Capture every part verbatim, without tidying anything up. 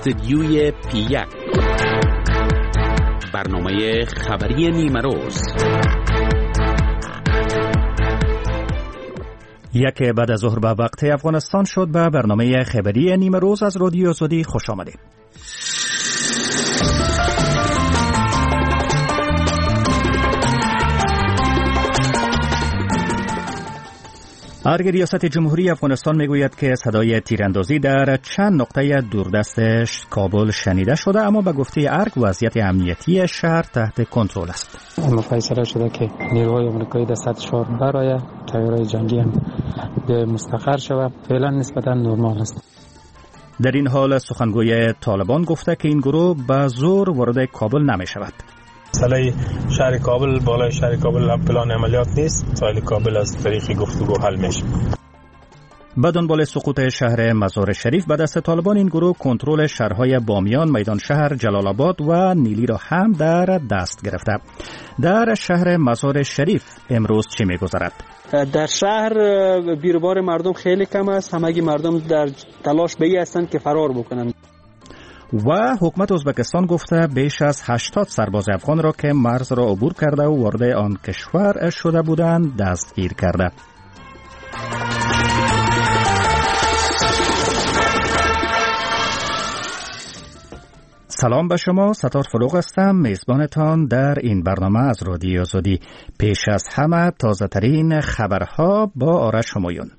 استدیوی پی یک، برنامه خبری نیمه روز. یک بعد از ظهر به وقت افغانستان شد. به برنامه خبری نیمه روز از رادیو آزادی خوش آمدید. ارگ ریاست جمهوری افغانستان میگوید که صدای تیراندازی در چند نقطه دوردست کابل شنیده شده، اما به گفته ارگ وضعیت امنیتی شهر تحت کنترل است. اما فیصله شده که نیروهای آمریکایی در سطح شهر برای تیارهای جنگی هم مستقر شود. فعلا نسبتا نرمال است. در این حال سخنگوی طالبان گفته که این گروه به زور وارد کابل نمی شود. مسئله شهر کابل، بالای شهر کابل پلان عملیات نیست. سایل کابل از طریق گفتگو حل میشه. به دنبال سقوط شهر مزار شریف به دست طالبان، این گروه کنترل شهرهای بامیان، میدان شهر، جلال آباد و نیلی را هم در دست گرفته. در شهر مزار شریف امروز چه می‌گذرد؟ در شهر بیروبار مردم خیلی کم است. همگی مردم در تلاش به این هستند که فرار بکنند. و حکومت ازبکستان گفته بیش از هشتاد سرباز افغان را که مرز را عبور کرده و وارد آن کشور شده بودند دستگیر کرده. سلام به شما، ستار فروغ هستم، میزبانتان در این برنامه از رادیو آزادی. پیش از همه تازه ترین خبرها با آرش همایون.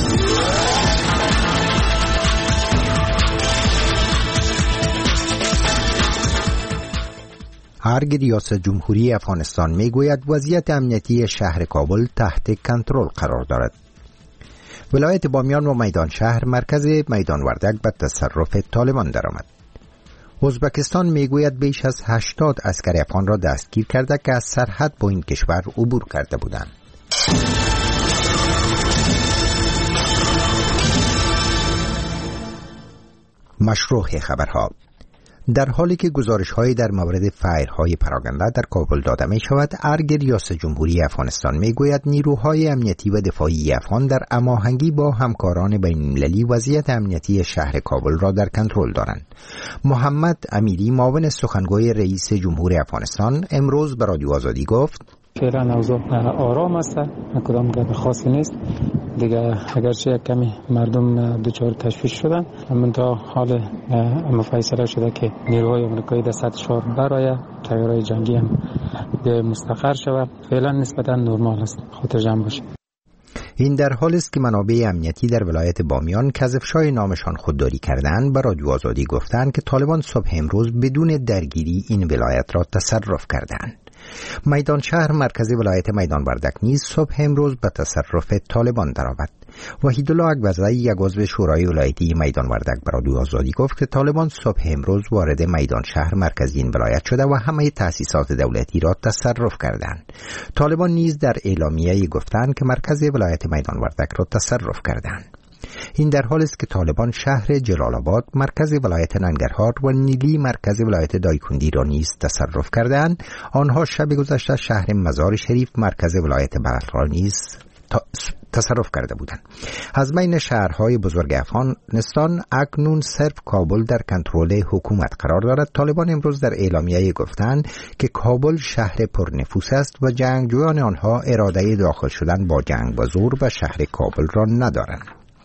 ارگ ریاست جمهوری افغانستان میگوید وضعیت امنیتی شهر کابل تحت کنترل قرار دارد. ولایت بامیان و میدان شهر مرکز میدان وردک به تصرف طالبان درآمد. ازبکستان میگوید بیش از هشتاد عسکر افغان را دستگیر کرده که از سرحد با این کشور عبور کرده بودند. مشروع خبرها. در حالی که گزارش‌هایی در مورد فایرهای پراکنده در کابل داده می‌شود، ارگ ریاست جمهوری افغانستان می‌گوید نیروهای امنیتی و دفاعی افغان در هماهنگی با همکاران بین‌المللی وضعیت امنیتی شهر کابل را در کنترل دارند. محمد امیری، معاون سخنگوی رئیس جمهور افغانستان، امروز به رادیو آزادی گفت: فعلا اوضاع آرام است، کدام گپ خاصی نیست. دیگه اگرچه کمی مردم دچار تشویش شدن، اما تا حال اما فیصله شده که نیروهای آمریکایی در سطح شهر برای تیارهای جنگی هم مستقر شود. فعلا نسبتا نرمال است. خاطر جمع باشید. این در حالی است که منابع امنیتی در ولایت بامیان که از افشای نامشان خودداری کردند به رادیو آزادی گفتند که طالبان صبح امروز بدون درگیری این ولایت را تصرف کردند. میدان شهر مرکز ولایت میدان وردک نیز صبح امروز به تصرف طالبان درآمد. وحیدالله اکبرزی، یک عضو شورای ولایتی میدان وردک، به رادیو آزادی گفت که طالبان صبح امروز وارد میدان شهر مرکز این ولایت شده و همه تأسیسات دولتی را تصرف کردند. طالبان نیز در اعلامیه‌ای گفتند که مرکز ولایت میدان وردک را تصرف کردند. این در حالی است که طالبان شهر جلال آباد، مرکز ولایت ننگرهار و نیلی، مرکز ولایت دایکندی را نیز تصرف کردند. آنها شب گذشته شهر مزار شریف، مرکز ولایت بلخ را نیز تصرف کرده بودند. از بین شهرهای بزرگ افغانستان اکنون صرف کابل در کنترل حکومت قرار دارد. طالبان امروز در اعلامیه گفتند که کابل شهر پرنفوس است و جنگجویان آنها اراده داخل شدن با جنگ و زور به شهر کابل را ندارند.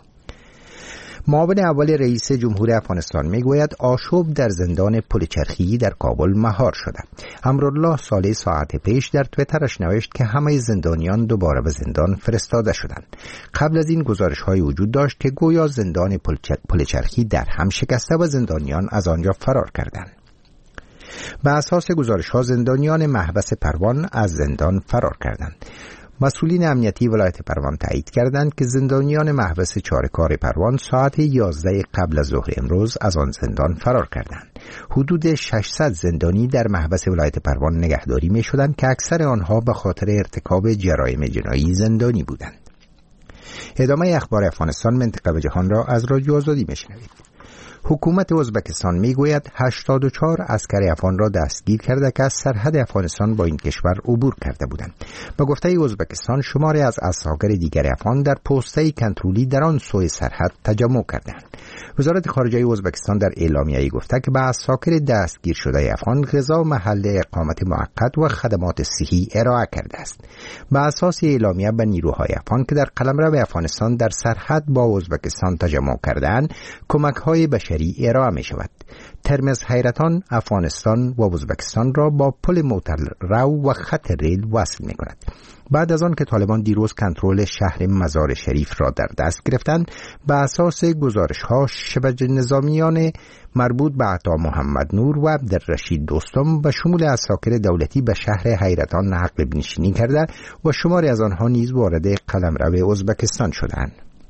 معاون اول رئیس جمهور افغانستان میگوید آشوب در زندان پلچرخی در کابل مهار شده. امرالله صالح ساعت پیش در تویترش نوشت که همه زندانیان دوباره به زندان فرستاده شدند. قبل از این گزارش‌های وجود داشت که گویا زندان پلچرخی در هم شکسته و زندانیان از آنجا فرار کردند. به اساس گزارش‌ها زندانیان محبس پروان از زندان فرار کردند. مسئولین امنیتی ولایت پروان تایید کردند که زندانیان محبس چاره‌کار پروان ساعت یازده قبل از ظهر امروز از آن زندان فرار کردند. حدود ششصد زندانی در محبس ولایت پروان نگهداری می شدند که اکثر آنها به خاطر ارتکاب جرایم جنایی زندانی بودند. ادامه اخبار افغانستان، منطقه و جهان را از رادیو آزادی میشنوید. حکومت ازبکستان میگوید هشتاد و چهار عسکر افغان را دستگیر کرده که از سرحد افغانستان با این کشور عبور کرده بودند. با گفته ازبکستان شماری از عساکر دیگر افغان در پست‌های کنترلی در آن سوی سرحد تجمع کردند. وزارت خارجه ازبکستان در اعلامیه‌ای گفته که به عساکر دستگیر شده افغان غذا، محل اقامت موقت و خدمات صحی ارائه کرده است. به اساس اعلامیه به نیروهای افغان که در قلمرو افغانستان در سرحد با ازبکستان تجمع کرده‌اند کمک‌های بشری ارائه می‌شود. ترمز حیرتان افغانستان و ازبکستان را با پل موترو و خط ریل وصل می‌کند. بعد از آن که طالبان دیروز کنترل شهر مزار شریف را در دست گرفتند، به اساس گزارش‌ها شبه نظامیان مربوط به عطا محمد نور و عبدالرشید دوستم به شمول عساکر دولتی به شهر حیرتان نقل بنشینی کرده و شماری از آنها نیز وارد قلمرو ازبکستان شدند.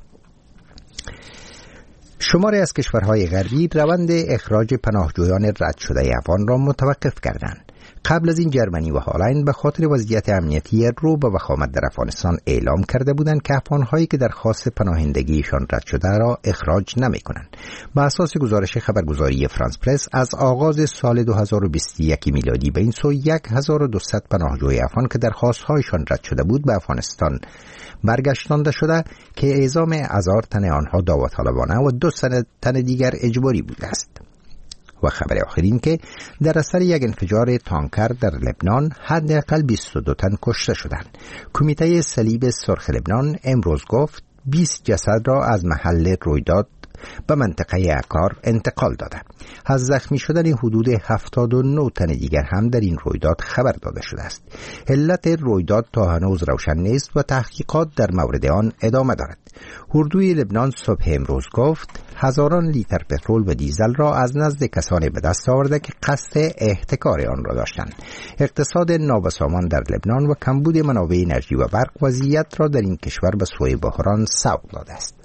شماری از کشورهای غربی روند اخراج پناهجویان رد شده افغان را متوقف کردند. قبل از این جرمنی و هالند به خاطر وضعیت امنیتی رو به وخامت در افغانستان اعلام کرده بودند که افغان‌هایی که درخواست پناهندگیشان رد شده را اخراج نمی‌کنند. به اساس گزارش خبرگزاری فرانس پرس از آغاز سال دو هزار و بیست و یک میلادی به این سو هزار و دویست پناهجوی افغان که درخواست‌هایشان رد شده بود به افغانستان برگشتانده شده که اعزام هزار تن آنها داوطلبانه و دو تن دیگر اجباری بوده است. و خبر آخرین که در اثر یک انفجار تانکر در لبنان حداقل بیست و دو تن کشته شدند. کمیته صلیب سرخ لبنان امروز گفت بیست جسد را از محل رویداد به منطقه اکار انتقال داده. از زخمی شدن حدود هفتاد و نه تن دیگر هم در این رویداد خبر داده شده است. علت رویداد تا هنوز روشن نیست و تحقیقات در مورد آن ادامه دارد. اردوی لبنان صبح امروز گفت هزاران لیتر پترول و دیزل را از نزد کسانی به دست آورده که قصد احتکار آن را داشتند. اقتصاد نابسامان در لبنان و کمبود منابع انرژی و برق وضعیت را در این کشور به سوی بحران سوق داده است.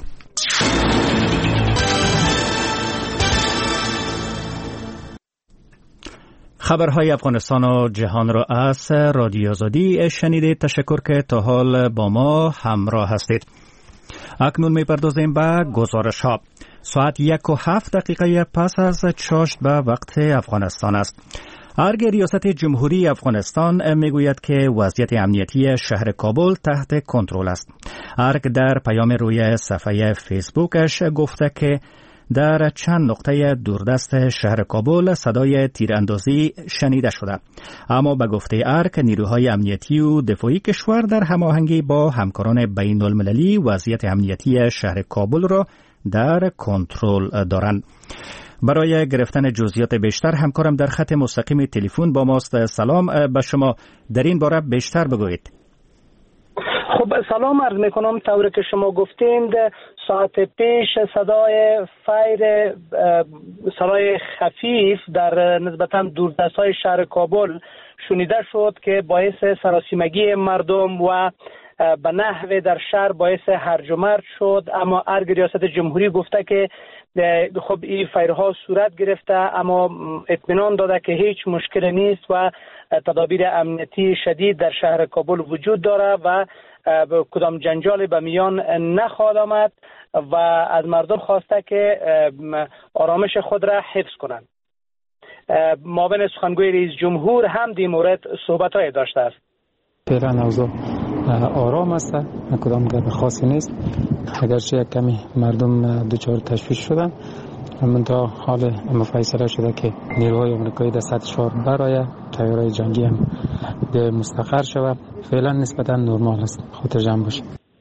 خبرهای افغانستان و جهان را از رادیو آزادی شنیدید. تشکر که تا حال با ما همراه هستید. اکنون می‌پردازیم به گزارش ها. ساعت یک و هفت دقیقه پس از چاشت به وقت افغانستان است. ارگ ریاست جمهوری افغانستان میگوید که وضعیت امنیتی شهر کابل تحت کنترل است. ارگ در پیام روی صفحه فیسبوکش گفته که در چند نقطه دوردست شهر کابل صدای تیراندازی شنیده شده، اما به گفته ارگ نیروهای امنیتی و دفاعی کشور در هماهنگی با همکاران بین المللی وضعیت امنیتی شهر کابل را در کنترل دارند. برای گرفتن جزئیات بیشتر همکارم در خط مستقیم تلفن با ماست. سلام به شما، در این باره بیشتر بگویید. خب سلام عرض میکنم. طوری که شما گفتید ساعت پیش صدای فایر صدای خفیف در نسبتا دوردست‌های شهر کابل شنیده شد که باعث سراسیمگی مردم و به نحو در شهر باعث هرج و مرج شد، اما ارگ ریاست جمهوری گفته که خب این فایرها صورت گرفته، اما اطمینان داده که هیچ مشکلی نیست و تدابیر امنیتی شدید در شهر کابل وجود داره و کدام جنجالی به میان نخواهد آمد و از مردم خواسته که آرامش خود را حفظ کنند. معاون سخنگوی رئیس جمهور هم در مورد صحبت‌های داشته است. فعلا اوضاع آرام است، کدام گرد خاصی نیست، اگرچه یک کمی مردم دچار تشویش شدن، منتها حال مفیصله شده که نیروهای آمریکایی در سطح شهر برای تیارهای جنگی هم به مستقر شود. فعلا نسبتا نرمال است، خاطر جمع باشه.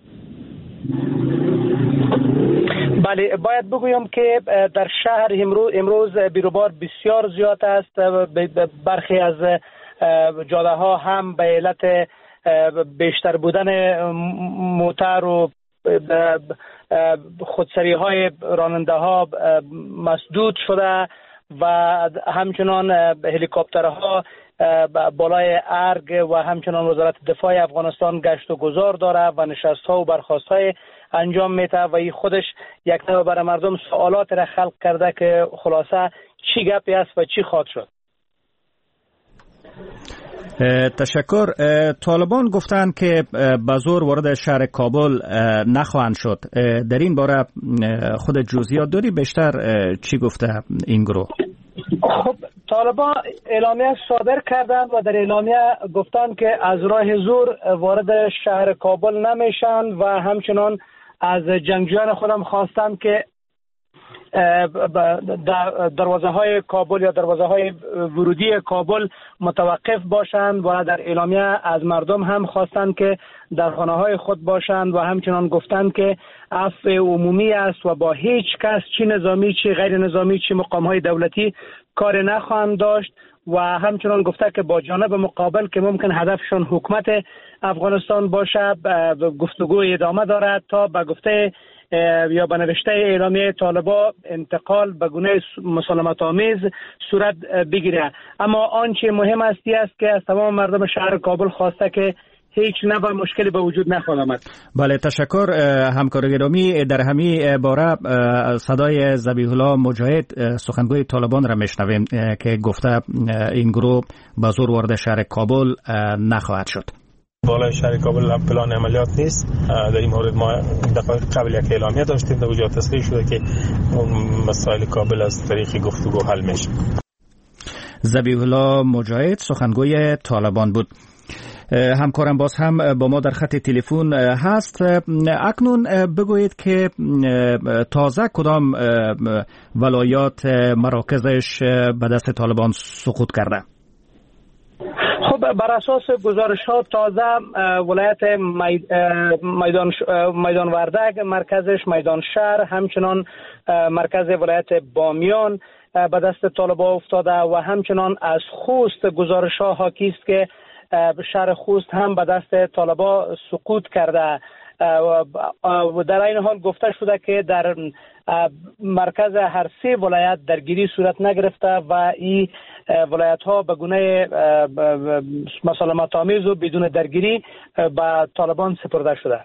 بله، باید بگویم که در شهر امروز امروز بیروبار بسیار زیاد است. برخی از جاده ها هم به علت بیشتر بودن موتر و خودسری های راننده ها مسدود شده و همچنان هلیکوپترها بالای ارگ و همچنان وزارت دفاع افغانستان گشت و گذار داره و نشست ها و برخاست های انجام میده و این خودش یک نوع برای مردم سوالات را خلق کرده که خلاصه چی گپی است و چی خواهد شد. تشکر. طالبان گفتند که به زور وارد شهر کابل نخواهند شد. در این باره خود جزئیات داری بیشتر چی گفته این گروه؟ خب طالبان اعلامیه صادر کردند و در اعلامیه گفتند که از راه زور وارد شهر کابل نمیشن و همچنان از جنگجویان خودم خواستند که دروازه های کابل یا دروازه های ورودی کابل متوقف باشند و در اعلامیه از مردم هم خواستند که در خانه های خود باشند و همچنان گفتند که عفو عمومی است و با هیچ کس چی نظامی چی غیر نظامی چی مقام های دولتی کار نخواهند داشت و همچنان گفته که با جانب مقابل که ممکن هدفشون حکومت افغانستان باشه گفتگو ادامه دارد تا به گفته یا به نوشته اعلامیه طالبان انتقال به گونه مسالمت آمیز صورت بگیره. اما آنچه مهم است است که از تمام مردم شهر کابل خواسته که هیچ نوع مشکلی به وجود نخواهد آمد. بله تشکر همکار گرامی. در همین باره صدای ذبیح الله مجاهد سخنگوی طالبان را میشنویم که گفته این گروه به زور وارد شهر کابل نخواهد شد. بالای شهر کابل هم پلان عملیات نیست. در این مورد ما دفعه قبل یک اعلامیه داشتیم در اونجا تصریح شده که مسائل کابل از طریق گفتگو حل میشه. ذبیح الله مجاهد سخنگوی طالبان بود. همکارم باز هم با ما در خط تلفن هست. اکنون بگویید که تازه کدام ولایات مراکزش به دست طالبان سقوط کرده؟ خب بر اساس گزارش ها تازه ولایت میدان میدان وردک مرکزش میدان شهر، همچنان مرکز ولایت بامیان به دست طالبان افتاده و همچنان از خوست گزارش ها حاکی است که شهر خوست هم به دست طالبان سقوط کرده و در این حال گفته شده که در مرکز هر سه ولایت درگیری صورت نگرفته و این ولایت ها به گونه مسالمت آمیز و بدون درگیری به طالبان سپرده شده.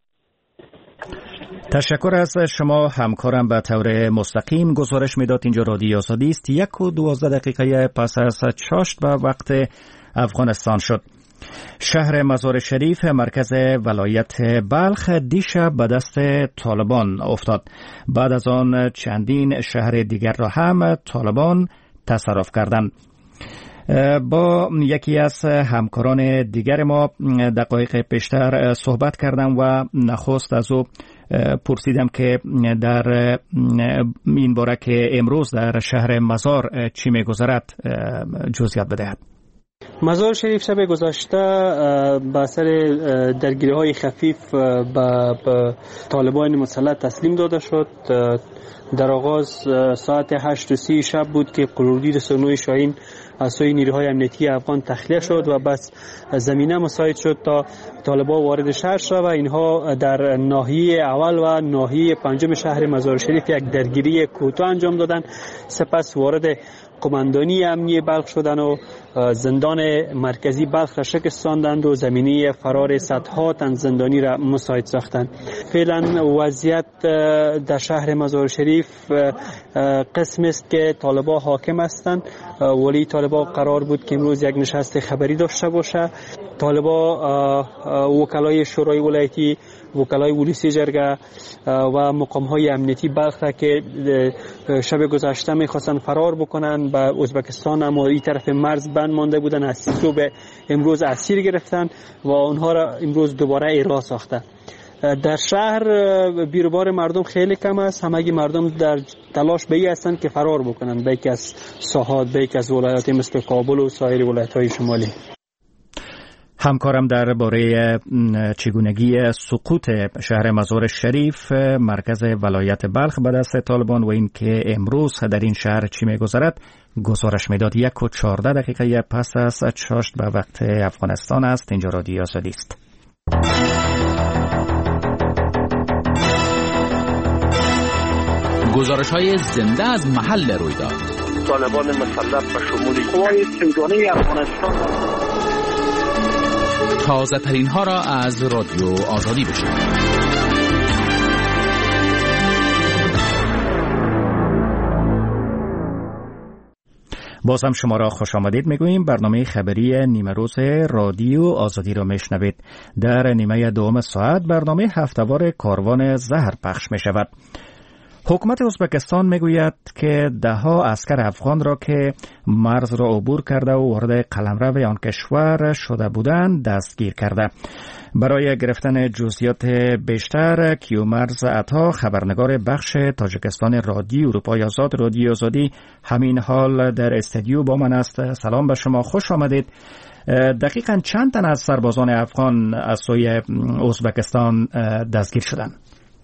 تشکر از شما همکارم. به طور مستقیم گزارش میداد اینجا رادیو آزادی است. یک و دوازده دقیقه پس از چاشت به وقت افغانستان شد. شهر مزار شریف مرکز ولایت بلخ دیشب به دست طالبان افتاد. بعد از آن چندین شهر دیگر را هم طالبان تصرف کردند. با یکی از همکاران دیگر ما دقایق پیشتر صحبت کردم و نخست از او پرسیدم که در این باره که امروز در شهر مزار چی می‌گذرد جزئیات بدهد. مزار شریف شب گذشته به اثر درگیری‌های خفیف به طالبان مسلح تسلیم داده شد. در آغاز ساعت هشت و سی شب بود که قلوردید سونوی شاهین از سوی نیروهای امنیتی افغان تخلیه شد و بس زمینه مساعد شد تا طالبان وارد شهر شد و اینها در ناحیه اول و ناحیه پنجم شهر مزار شریف یک درگیری کوتاه انجام دادن. سپس وارد قماندانی امنیه بلخ شدند و زندان مرکزی بلخ را شکستاندند و زمینی فرار صدها تن زندانی را مساعد ساختند. فعلا وضعیت در شهر مزار شریف قسم است که طالبان حاکم هستند. ولی طالبان قرار بود که امروز یک نشست خبری داشته باشه. طالبان وکلای شورای ولایتی، وکلای ولسی جرگه و مقام‌های امنیتی بلخ را که شب گذشته می‌خواستن فرار بکنن به ازبکستان، اما این طرف مرز بند مانده بودن، از صبح امروز اسیر گرفتن و اونها را امروز دوباره ایرا ساخته. در شهر بیروبار مردم خیلی کم است. همگی مردم در تلاش به این هستند که فرار بکنن به یکی از ساحات، به یکی از ولایات مثل کابل و سایر ولایت‌های شمالی. همکارم درباره چگونگی سقوط شهر مزار شریف مرکز ولایت بلخ به دست طالبان و این که امروز در این شهر چی می‌گذرد گزارش میداد. یک و چهارده دقیقه پس از چاشت به وقت افغانستان است. اینجا رادیو آزادی است. گزارش‌های زنده از محل رویداد. طالبان مسلح به شمول قوای سیگانه افغانستان تازه ترین ها را از رادیو آزادی بشنوید. باز هم شما را خوش آمدید میگوییم. برنامه خبری نیمه روز رادیو آزادی را میشنوید. در نیمه دوم ساعت برنامه هفته‌وار کاروان زهر پخش می شود. حکومت ازبکستان میگوید که ده ها عسکر افغان را که مرز را عبور کرده و وارد قلمرو آن کشور شده بودند دستگیر کرده. برای گرفتن جزئیات بیشتر کیومرز عطا خبرنگار بخش تاجیکستان رادیو اروپای آزاد رادیو آزادی همین حال در استودیو با من است. سلام به شما، خوش آمدید. دقیقاً چند تن از سربازان افغان از سوی ازبکستان دستگیر شدند؟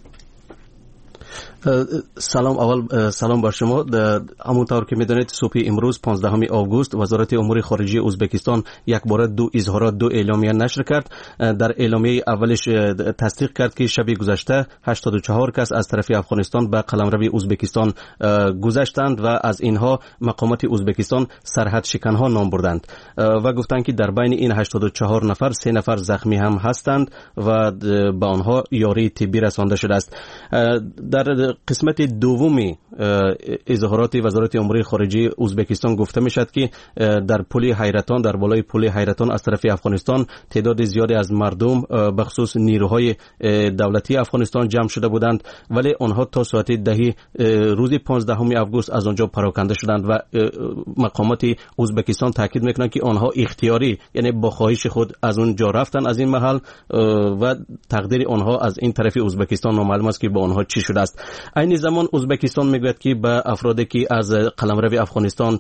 سلام اول سلام بر شما. همونطور که میدونید صبح امروز پانزدهم آگوست وزارت امور خارجه ازبکستان یک بار دو اظهارات دو اعلامیه نشر کرد. در اعلامیه اولش تصدیق کرد که شب گذشته هشتاد و چهار کس از طرف افغانستان به قلمرو ازبکستان گذشتند و از اینها مقامات ازبکستان سرحد شکنها نام بردند و گفتند که در بین این هشتاد و چهار نفر سه نفر زخمی هم هستند و به آنها یاری طبی رسانده شده است. در قسمت دومی اظهارات وزارت امور خارجه ازبکستان گفته می شد که در پل حیرتان در بالای پل حیرتان از طرف افغانستان تعداد زیادی از مردم به خصوص نیروهای دولتی افغانستان جمع شده بودند، ولی آنها تا ساعت ده روز پانزدهم آگوست از آنجا پراکنده شدند و مقامات ازبکستان تاکید میکنند که آنها اختیاری یعنی با خواهش خود از اونجا رفتن از این محل و تقدیر آنها از این طرف ازبکستان نامعلوم است که با آنها چی شده است. این زمان ازبکستان میگوید که به افرادی که از قلمرو افغانستان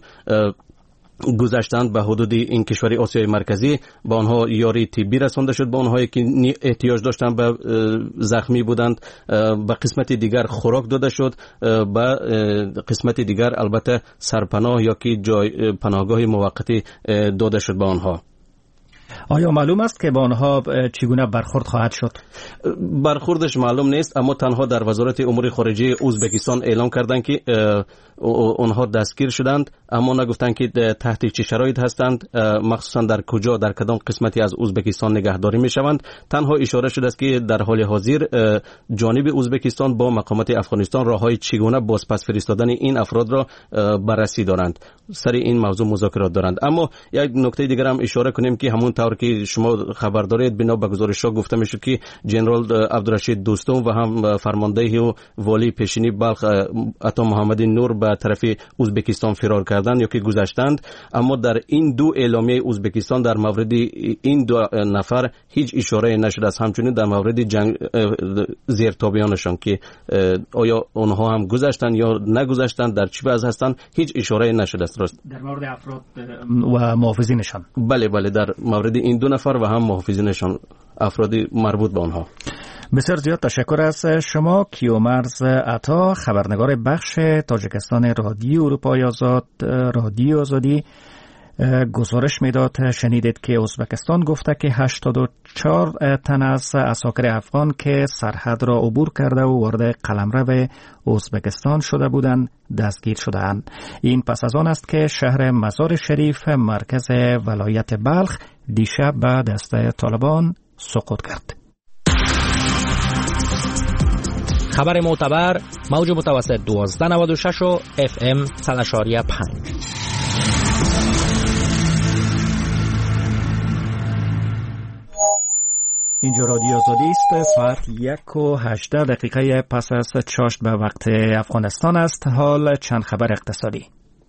گذشتند به حدود این کشور آسیای مرکزی با آنها یاری طبی رسانده شد، با آنهایی که احتیاج داشتند به زخمی بودند به قسمت دیگر خوراک داده شد، به قسمت دیگر البته سرپناه یا که جای پناهگاه موقتی داده شد به آنها. آیا معلوم است که با آنها چگونه برخورد خواهد شد؟ برخوردش معلوم نیست، اما تنها در وزارت امور خارجه ازبکستان اعلام کردند که آنها دستگیر شدند، اما نگفتند که تحت چه شرایط هستند، مخصوصا در کجا در کدام قسمتی از ازبکستان نگهداری می شوند. تنها اشاره شده است که در حال حاضر جانب ازبکستان با مقامات افغانستان راههای چگونه بازپس فرستادن این افراد را بررسی دارند، سر این موضوع مذاکرات دارند. اما یک نکته دیگر هم اشاره کنیم که همون طور که شما خبر دارید بنا به گزارش‌ها گفته میشه که جنرال عبدالرشید دوستم و هم فرمانده و والی پیشینی بلخ عطا محمد نور به طرف ازبکستان فرار کردند یا که گذشتند، اما در این دو اعلامیه ازبکستان در مورد این دو نفر هیچ اشاره نشده است. همچنین در مورد جنگ زیرتابیانشان که آیا اونها هم گذشتند یا نگذشتند، در چه وضع هستند، هیچ اشاره نشده است. در مورد افراد و محافظینشان؟ بله بله، در مورد این دو نفر و هم محافظینشان، افرادی مربوط به آنها. بسیار زیاد تشکر از شما کیومرز عطا، خبرنگار بخش تاجیکستان رادیو اروپای آزاد رادیو آزادی. گزارش میداد شنیدید که ازبکستان گفته که هشتاد و چهار تن از عساکر افغان که سرحد را عبور کرده و وارد قلمرو ازبکستان شده بودند دستگیر شدند. این پس از آن است که شهر مزار شریف مرکز ولایت بلخ دیشب به دست طالبان سقوط کرد. خبر معتبر موج متوسط دوازده نود و شش و اف ام صد و پنج. اینجا رادیو آزادی است. ساعت یک و هجده دقیقه پس از چاشت به وقت افغانستان است. حال چند خبر اقتصادی.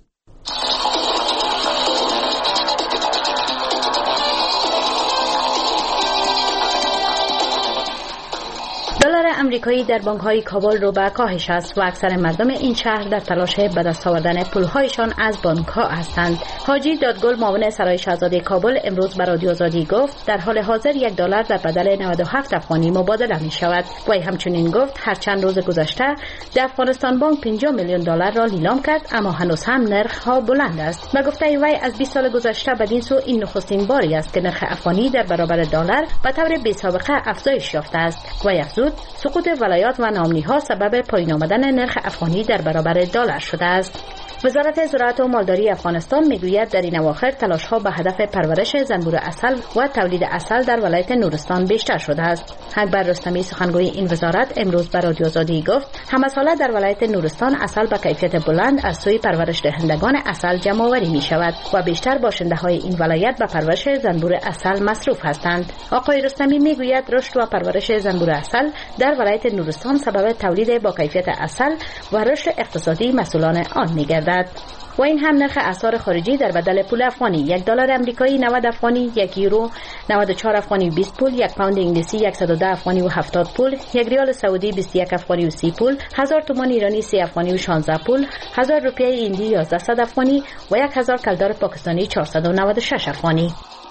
دلار امریکایی در بانک‌های کابل رو به کاهش است و اکثر مردم این شهر در تلاش به دست آوردن پول‌هایشان از بانک‌ها هستند. حاجی دادگل معاون سرای شاهزاده کابل امروز به رادیو آزادی گفت در حال حاضر یک دلار در بدل نود و هفت افغانی مبادله می شود. وی همچنین گفت هر چند روز گذشته در افغانستان بانک پنجاه میلیون دلار را لیلام کرد، اما هنوز هم نرخ‌ها بلند است. به گفته وی از بیست سال گذشته بدین سو این نخستین باری است که نرخ افغانی در برابر دلار به طور بی‌سابقه افزایش یافته است. وی افزود سقوط ولایات و نامنی‌ها سبب پایین آمدن نرخ افغانی در برابر دلار شده است. وزارت زراعت و مالداری افغانستان میگوید در این اواخر تلاش‌ها به هدف پرورش زنبور عسل و تولید عسل در ولایت نورستان بیشتر شده است. اکبر رستمی سخنگوی این وزارت امروز به رادیو آزادی گفت همه ساله در ولایت نورستان عسل با کیفیت بلند از سوی پرورش دهندگان عسل جمع آوری می شود و بیشتر باشنده‌های این ولایت به پرورش زنبور عسل مصروف هستند. آقای رستمی میگوید رشد و پرورش زنبور عسل در ولایت نورستان سبب تولید با کیفیت عسل و رشد اقتصادی مسئولان آن می‌گردد. و این هم نرخ اسعار خارجی در بدل پول افغانی: یک دلار آمریکایی نود افغانی، یک یورو نود و چهار افغانی و بیست پول، یک پوند انگلیسی صد و ده افغانی و هفتاد پول، یک ریال سعودی بیست و یک افغانی و سی پول، هزار تومان ایرانی سی افغانی و شانزده پول، هزار روپیه هندی یازده افغانی و یک هزار کلدار پاکستانی چهارصد و نود و شش افغانی.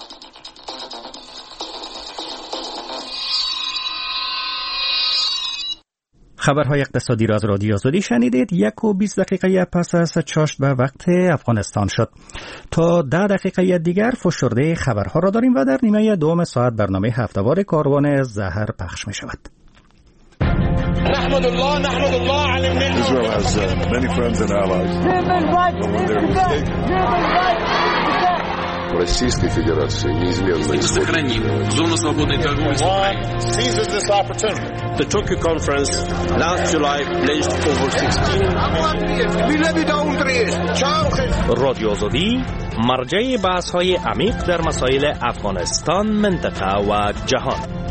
خبرهای اقتصادی را از رادیو آزادی شنیدید. یک و بیست دقیقه پس از چاشت به وقت افغانستان شد. تا ده دقیقه دیگر فشرده خبرها را داریم و در نیمه دوم ساعت برنامه هفته‌وار کاروان زهر پخش می شود. نحمد الله نحمد الله على النعمة. Israel has uh, many friends and allies. Российской Федерации неизменно сохраним зону свободной торговли с Украиной. Seizes this opportunity. The Tokyo conference last July pledged over sixteen. رادیو آزادی مرجع بحث‌های عمیق در مسائل افغانستان، منطقه و جهان.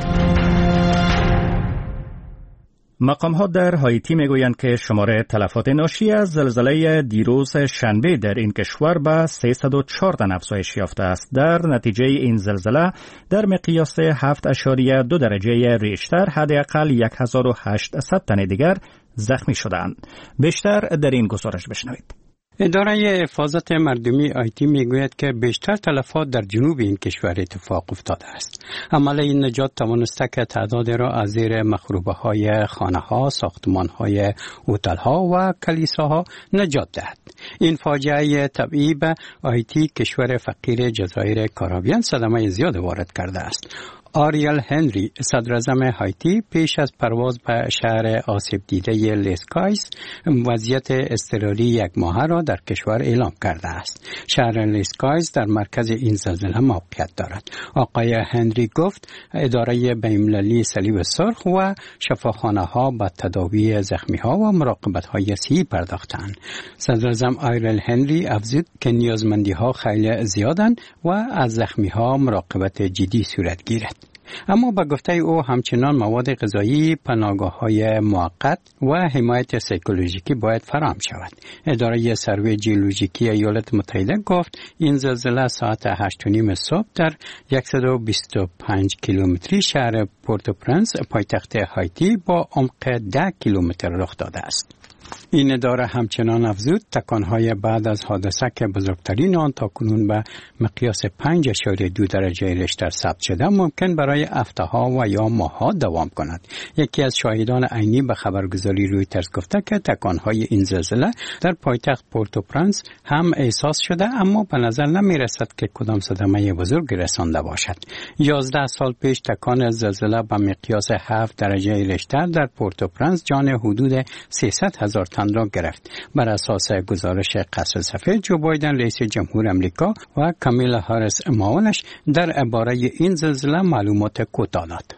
مقام‌ها در هایتی میگویند که شمار تلفات ناشی از زلزله دیروز شنبه در این کشور به سیصد و چهار تن افزایش یافته است. در نتیجه این زلزله در مقیاس هفت اشاریه دو درجه ریشتر حداقل هزار و هشتصد تن دیگر زخمی شدند. بیشتر در این گزارش بشنوید. اداره حفاظت مردمی آیتی میگوید که بیشتر تلفات در جنوب این کشور اتفاق افتاده است. عمل این نجات توانسته که تعداد را از زیر مخروبه های خانه ها، ساختمان های هتل ها و کلیساها نجات دهد. این فاجعه طبیعی به آیتی، کشور فقیر جزایر کارائیبیان، صدمه زیاد وارد کرده است. آریل هنری، صدراعظم هایتی، پیش از پرواز به شهر آسیب دیده لیسکایس وضعیت اضطراری یک ماهه را در کشور اعلام کرده است. شهر لیسکایس در مرکز این زلزله موقعیت دارد. آقای هنری گفت اداره بین‌المللی صلیب سرخ و شفاخانه ها به تداوی زخمی ها و مراقبت های صحی پرداختند. صدراعظم آریل هنری افزود که نیازمندی ها خیلی زیادند و از زخمی ها مراقبت جدی صورت گیرد. اما با گفته او همچنان مواد غذایی، پناهگاه‌های موقت و حمایت سایکولوژیکی باید فراهم شود. اداره سروی ژئولوژیکی ایالات متحده گفت این زلزله ساعت هشت و نیم صبح در صد و بیست و پنج کیلومتری شهر پورتوپرنس پایتخت هایتی با عمق ده کیلومتر رخ داده است. این اداره همچنان افزود تکانهای بعد از حادثه که بزرگترین آن تاکنون به مقیاس پنج اشاریه دو درجه ریشتر ثبت شده ممکن برای هفته‌ها و یا ماه‌ها دوام کند. یکی از شاهدان عینی به خبرگزاری رویترز گفته که تکانهای این زلزله در پایتخت پورتوپرنس هم احساس شده، اما به نظر نمی رسد که کدام صدمه بزرگ رسانده باشد. یازده سال پیش تکان زلزله به مقیاس هفت درجه ریشتر در پورتوپرنس جان حدود سیصد هزار تن را گرفت. بر اساس گزارش قصر سفید، جو بایدن رئیس جمهور امریکا و کامیلا هاریس معاونش درباره این زلزله معلومات کوتاه داد.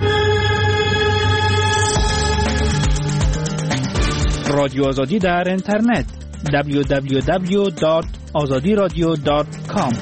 رادیو آزادی در اینترنت دبلیو دبلیو دبلیو دات آزادی رادیو دات کام.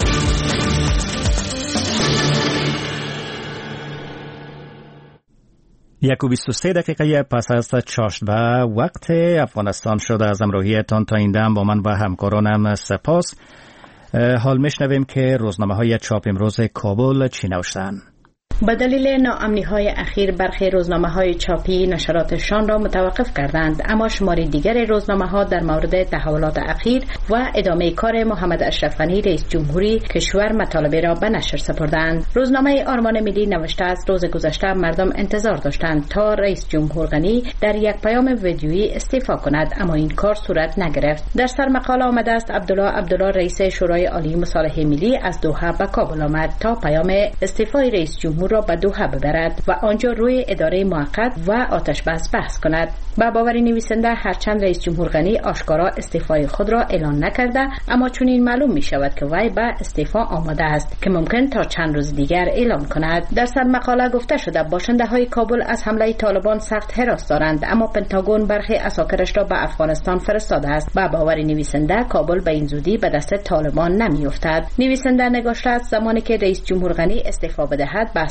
یک و بیست و سه دقیقه پس از چاشت و وقت افغانستان شده. از همراهیتان تا این دم با من و همکارانم سپاس. حال میشنویم که روزنامه های چاپ امروز کابل چی نوشتند. با دلیل ناامنی‌های اخیر برخی روزنامه‌های چاپی نشراتشان را متوقف کردند، اما شماری دیگر روزنامه‌ها در مورد تحولات اخیر و ادامه کار محمد اشرف غنی رئیس جمهوری کشور مطالبه را به نشر سپردند. روزنامه آرمان ملی نوشته است روز گذشته مردم انتظار داشتند تا رئیس جمهور غنی در یک پیام ویدیویی استعفا کند، اما این کار صورت نگرفت. در سر مقاله آمده است عبدالله عبدالله رئیس شورای عالی مصالحه ملی از دوحه به کابل آمد تا پیام استعفای رئیس جمهور را به دوحه ببرد و آنجا روی اداره موقت و آتش بس بحث کند. با باور نویسنده هرچند رئیس جمهور غنی آشکارا استعفای خود را اعلان نکرده، اما چون این معلوم می شود که وی به استعفا آماده است که ممکن تا چند روز دیگر اعلان کند. در سر مقاله گفته شده باشنده های کابل از حمله طالبان سخت هراس دارند، اما پنتاگون برخی عساکرش را به افغانستان فرستاده است. با باور نویسنده کابل به این زودی به دست طالبان نمی افتد. نویسنده نگاشته است زمانی که رئیس جمهور غنی استعفا بدهد بحث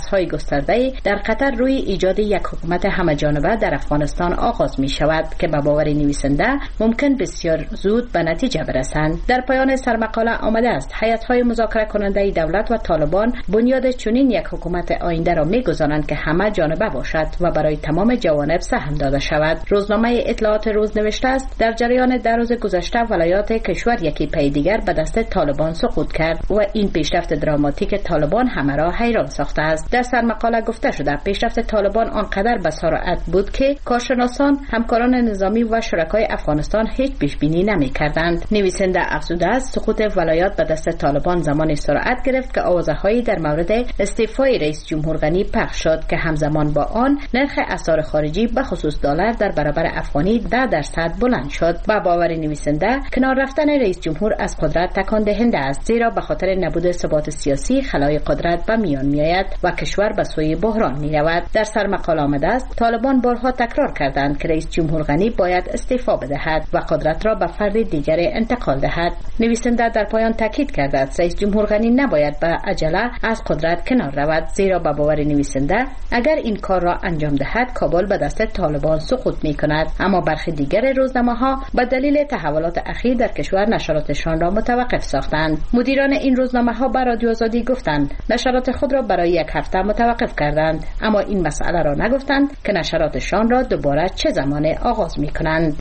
بحث‌های گسترده در قطر روی ایجاد یک حکومت همه‌جانبه در افغانستان آغاز می شود که به باور نویسنده ممکن بسیار زود به نتیجه برسند. در پایان سرمقاله آمده است هیئت‌های مذاکره کننده دولت و طالبان بنیاد چنین یک حکومت آینده را می‌گذارند که همه جانبه باشد و برای تمام جوانب سهم داده شود. روزنامه اطلاعات روز نوشته است در جریان در روز گذشته ولایات کشور یکی پی دیگر به دست طالبان سقوط کرد و این پیشرفت دراماتیک طالبان همه را حیران ساخته است. در سرمقاله گفته شده پیشرفت طالبان آنقدر به سرعت بود که کارشناسان، همکاران نظامی و شرکای افغانستان هیچ پیش بینی نمی‌کردند. نویسنده افزوده است سقوط ولایات به دست طالبان زمان سرعت گرفت که آوازه‌هایی در مورد استعفای رئیس جمهور غنی پخش شد که همزمان با آن نرخ اسعار خارجی به خصوص دلار در برابر افغانی ده درصد بلند شد. با باور نویسنده کنار رفتن رئیس جمهور از قدرت تکان دهنده است، زیرا به خاطر نبود ثبات سیاسی خلای قدرت به میان میآید و کشور به سوی بحران می‌رود. در سرمقاله آمده است طالبان بارها تکرار کردند که رئیس جمهور غنی باید استعفا بدهد و قدرت را به فرد دیگر انتقال دهد. نویسنده در پایان تاکید کرده است رئیس جمهور غنی نباید به عجله از قدرت کنار رود، زیرا به باور نویسنده اگر این کار را انجام دهد کابل به دست طالبان سقوط می‌کند. اما برخی دیگر روزنامه‌ها به دلیل تحولات اخیر در کشور نشراتشان را متوقف ساختند. مدیران این روزنامه‌ها به رادیو آزادی گفتند نشرات خود را برای یک هفته متوقف کردند، اما این مسئله را نگفتند که نشراتشان را دوباره چه زمان آغاز می‌کنند.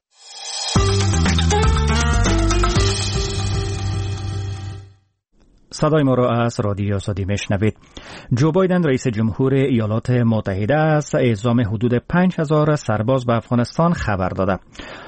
صدای ما را از رادیو آزادی میشنوید. جو بایدن رئیس جمهور ایالات متحده از اعزام حدود پنج هزار سرباز به افغانستان خبر داده.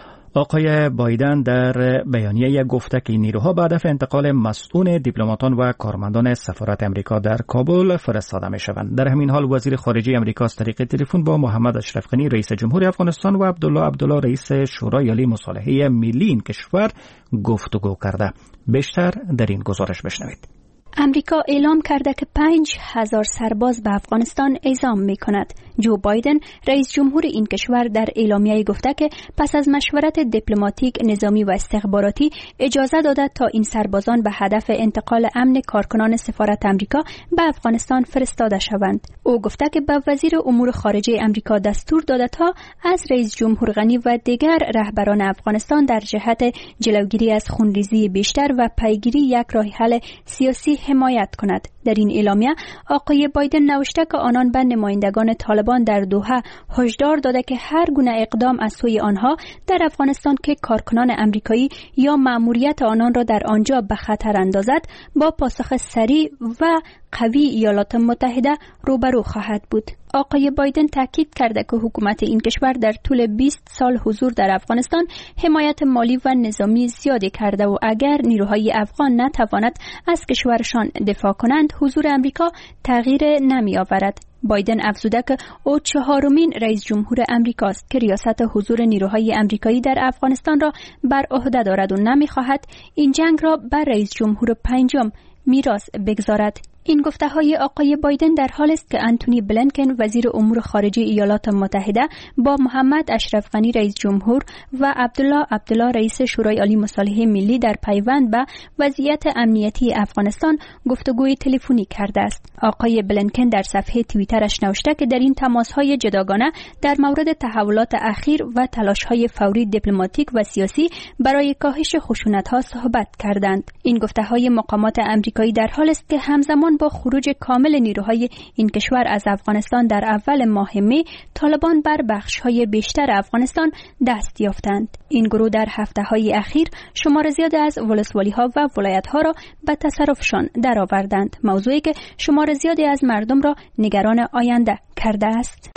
آقای بایدن در بیانیه گفته که نیروها به هدف انتقال مسئول دیپلماتان و کارمندان سفارت امریکا در کابل فرستاده می شوند. در همین حال وزیر خارجه امریکا از طریق تلفن با محمد اشرف غنی رئیس جمهور افغانستان و عبدالله عبدالله رئیس شورای عالی مصالحه ملی این کشور گفتگو کرده. بیشتر در این گزارش بشنوید. امریکا اعلام کرده که پنج هزار سرباز به افغانستان اعزام می کند. جو بایدن رئیس جمهور این کشور در اعلامیه گفته که پس از مشورت دیپلماتیک، نظامی و استخباراتی اجازه داده تا این سربازان به هدف انتقال امن کارکنان سفارت امریکا به افغانستان فرستاده شوند. او گفته که به وزیر امور خارجه امریکا دستور داده تا از رئیس جمهور غنی و دیگر رهبران افغانستان در جهت جلوگیری از خونریزی بیشتر و پیگیری یک راه حل سیاسی حمایت کند. در این اعلامیه آقای بایدن نوشته که آنان به نمایندگان طالبان در دوحه هشدار داده که هر گونه اقدام از سوی آنها در افغانستان که کارکنان امریکایی یا مأموریت آنان را در آنجا به خطر اندازد با پاسخ سریع و قوی ایالات متحده روبرو خواهد بود. آقای بایدن تاکید کرده که حکومت این کشور در طول بیست سال حضور در افغانستان حمایت مالی و نظامی زیادی کرده و اگر نیروهای افغان نتواند از کشورشان دفاع کنند حضور امریکا تغییر نمی آورد. بایدن افزوده که او چهارمین رئیس جمهور امریکاست که ریاست حضور نیروهای امریکایی در افغانستان را بر عهده دارد و نمی‌خواهد این جنگ را بر رئیس جمهور پنجم میراث بگذارد. این گفته‌های آقای بایدن در حالی است که انتونی بلینکن وزیر امور خارجه ایالات متحده با محمد اشرف غنی رئیس جمهور و عبدالله عبدالله رئیس شورای عالی مصالحه ملی در پیوند به وضعیت امنیتی افغانستان گفتگوی تلفنی کرده است. آقای بلینکن در صفحه توییترش نوشته که در این تماس‌های جداگانه در مورد تحولات اخیر و تلاش‌های فوری دیپلماتیک و سیاسی برای کاهش خشونت‌ها صحبت کردند. این گفته‌های مقامات آمریکایی در حالی است که همزمان با خروج کامل نیروهای این کشور از افغانستان در اول ماه می، طالبان بر بخش‌های بیشتر افغانستان دست یافتند. این گروه در هفته‌های اخیر شمار زیادی از ولسوالی‌ها و ولایت‌ها را به تصرفشان درآوردند، موضوعی که شمار زیادی از مردم را نگران آینده کرده است.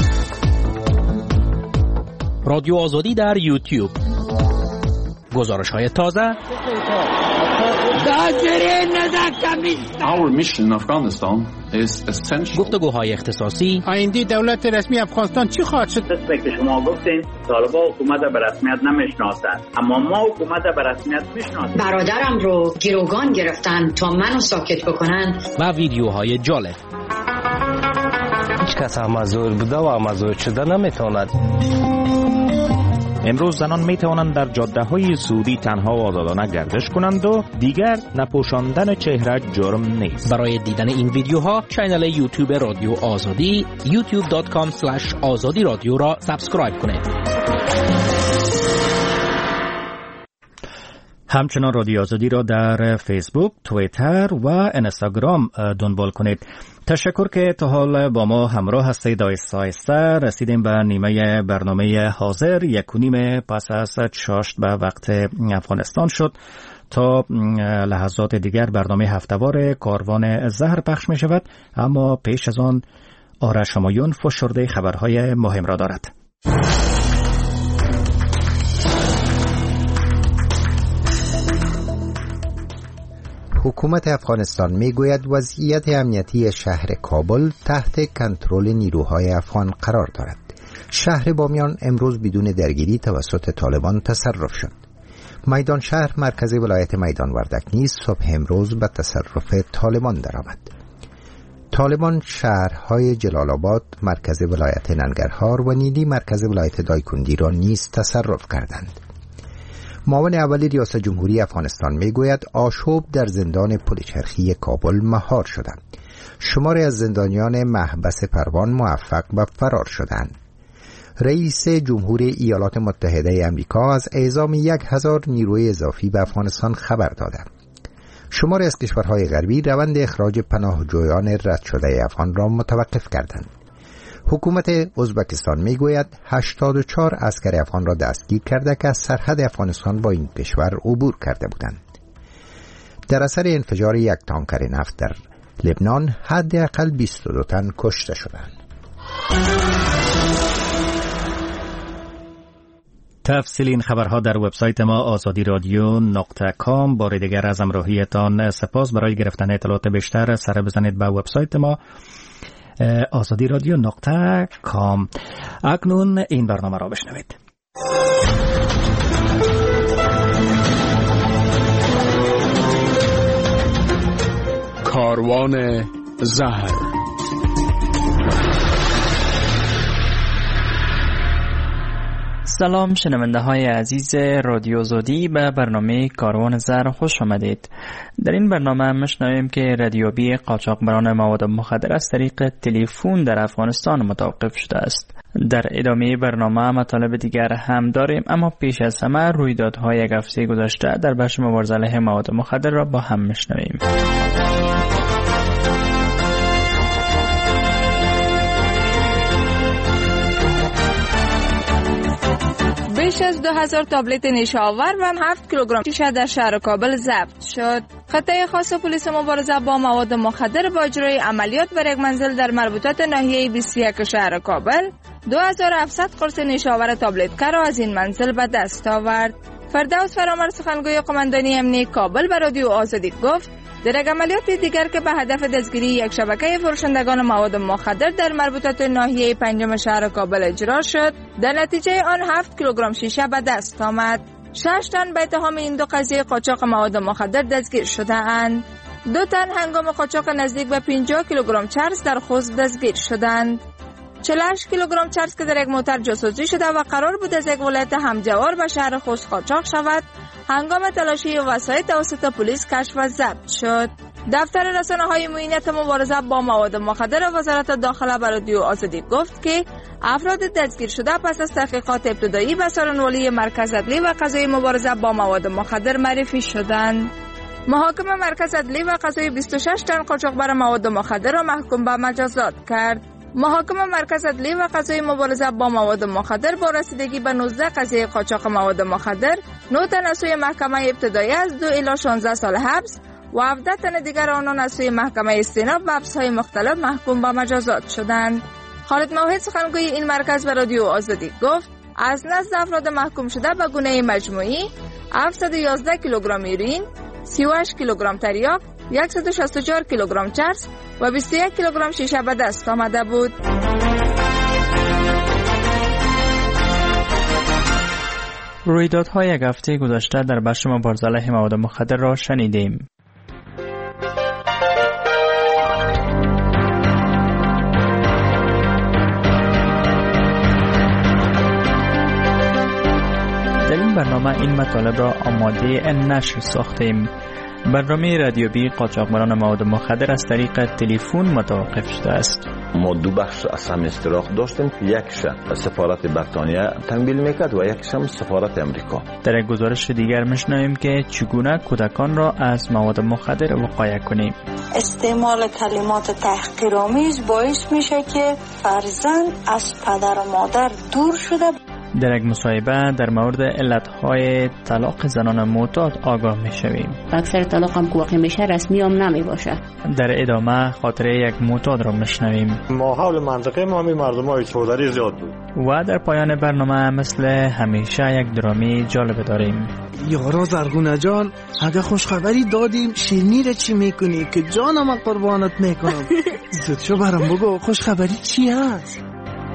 رادیو آزادی در یوتیوب. گزارش‌های تازه، Our mission in Afghanistan is essential. گفتگوهای اختصاصی، آینده دولت رسمی افغانستان چی خواهد شد؟ دسته که شما گفتین طالبان حکومت به رسمیت نمیشناسند، اما ما حکومت به رسمیت میشناسیم. برادرم رو گروگان گرفتن تا منو ساکت بکنن و ویدیوهای جالب. هیچ کس هم مزور بوده و مزور شده نمیتواند. امروز زنان می توانند در جاده‌های سعودی تنها و آزادانه گردش کنند و دیگر نپوشاندن چهره جرم نیست. برای دیدن این ویدیوها کانال یوتیوب رادیو آزادی یوتیوب دات کام اسلش آزادی رادیو را سابسکرایب کنید. همچنان رادیو آزادی را در فیسبوک، توییتر و اینستاگرام دنبال کنید. تشکر که تا حال با ما همراه هستید. آیسته آیسته رسیدیم به نیمه برنامه حاضر. یک و نیم پس از چاشت به وقت افغانستان شد. تا لحظات دیگر برنامه هفته‌وار کاروان زهر پخش می شود، اما پیش از آن آرش همایون فشرده خبرهای مهم را دارد. حکومت افغانستان میگوید وضعیت امنیتی شهر کابل تحت کنترل نیروهای افغان قرار دارد. شهر بامیان امروز بدون درگیری توسط طالبان تصرف شد. میدان شهر مرکز ولایت میدان وردک نیز صبح امروز به تصرف طالبان درآمد. طالبان شهرهای جلال آباد مرکز ولایت ننگرهار و نیلی مرکز ولایت دایکندی را نیز تصرف کردند. معاون اول ریاست جمهوری افغانستان میگوید آشوب در زندان پلچرخی کابل مهار شدند. شماری از زندانیان محبس پروان موفق به فرار شدند. رئیس جمهور ایالات متحده آمریکا از اعزام یک هزار نیروی اضافی به افغانستان خبر داده. شماری از کشورهای غربی روند اخراج پناهجویان رد شده افغان را متوقف کردند. حکومت ازبکستان میگوید هشتاد و چهار عسکر افغان را دستگیر کرده که از سرحد افغانستان با این کشور عبور کرده بودند. در اثر انفجار یک تانکر نفت در لبنان حداقل بیست و دو تن کشته شدند. تفصیل این خبرها در وبسایت ما آزادی رادیو نقطه کام. بار دیگر از همراهیتان سپاس. برای گرفتن اطلاعات بیشتر سر بزنید به وبسایت ما آزادی رادیو نقطه کام. اکنون این برنامه را بشنوید. کاروان زهر. سلام شنونده های عزیز رادیو آزادی، به برنامه کاروان زهر خوش آمدید. در این برنامه مشنویم که ردیابی قاچاقبران مواد مخدر از طریق تلفن در افغانستان متوقف شده است. در ادامه برنامه مطالب دیگر هم داریم، اما پیش از همه رویدادهای یک هفته گذشته در بخش مبارزه علیه مواد مخدر را با هم مشنویم. بیش از دو هزار تابلت نشاور و هفت کیلوگرم شیشه در شهر کابل ضبط شد. خطه خاص پلیس مبارزه با مواد مخدر با اجرای عملیات بر یک منزل در مربوطات ناحیه بیست و یک شهر کابل دو هزار و هفتصد قرص نشاور تابلتکه را از این منزل به دست آورد. فردوس فرامرد سخنگوی قماندانی امنیتی کابل به رادیو آزادی گفت در یک عملیات دیگر که به هدف دستگیری یک شبکه فروشندگان مواد مخدر در مربوطات ناحیه پنجم شهر کابل اجرا شد، در نتیجه آن هفت کیلوگرم شیشه به دست آمد. شش تن به اتهام این دو قضیه قاچاق مواد مخدر دستگیر شده اند. دو تن هنگام قاچاق نزدیک به پنجاه کیلوگرم چرس در خوست دستگیر شدند. چهل و هشت کیلوگرم چرس که در یک موتر جاسوسی شده و قرار بود از یک ولایت همجوار به شهر خوست قاچاق شود، هنگام تلاشی وسایل توسط پلیس کشف و ضبط شد. دفتر رسانه‌های معینت مبارزه با مواد مخدر وزارت داخله به رادیو آزادی گفت که افراد دستگیر شده پس از تحقیقات ابتدایی به سخنگوی مرکز عدلی و قضایی مبارزه با مواد مخدر معرفی شدند. محاکم مرکز عدلی و قضایی بیست و شش تن قاچاقبر مواد مخدر را محکوم به مجازات کرد. محاکم مرکز عدلی و قضایی مبارزه با مواد مخدر با رسیدگی به نوزده قضیه قاچاق مواد مخدر، نه تن از سوی محکمه ابتدایی از دو الی شانزده سال حبس و هفده تن دیگر آنان از سوی محکمه استیناف به حبس‌های مختلف محکوم به مجازات شدند. خالد موحد سخنگوی این مرکز به رادیو آزادی گفت از نزد افراد محکوم شده به گونه مجموعی هفتصد و یازده کیلوگرم هیروئین، سی و هشت کیلوگرم تریاک، صد و شصت و چهار کیلوگرم چرس و بیست و یک کیلوگرم شیشه به دست آمده بود. رویدادهای یک هفته گذشته در بخش مبارزه علیه مواد مخدر را شنیدیم. این برنامه این مطالب را آماده نشر ساختیم. برنامه رادیویی قاچاقبران مواد مخدر از طریق تلفن متوقف شده است. ما دو بخش از هم استراق داشتیم که یکش سفارت بریتانیا تمویل میکرد و یکش هم سفارت امریکا. در یک گزارش دیگر میشنویم که چگونه کودکان را از مواد مخدر وقایه کنیم. استعمال کلمات تحقیرآمیز باعث میشه که فرزند از پدر و مادر دور شده. در یک مصاحبه در مورد علتهای طلاق زنان معتاد آگاه میشویم. اکثر طلاق هم که واقع میشه رسمی هم نمی باشه. در ادامه خاطره یک معتاد را میشنویم. ماحول منطقه ما همین مردمای چودری زیاد بود. و در پایان برنامه مثل همیشه یک درامی جالب داریم. یارا زرگونه جان، اگه خوشخبری دادیم شیرینی را چی میکنی که جانم قربانت میکنم؟ زود شو برام بگو خوشخبری چی هست؟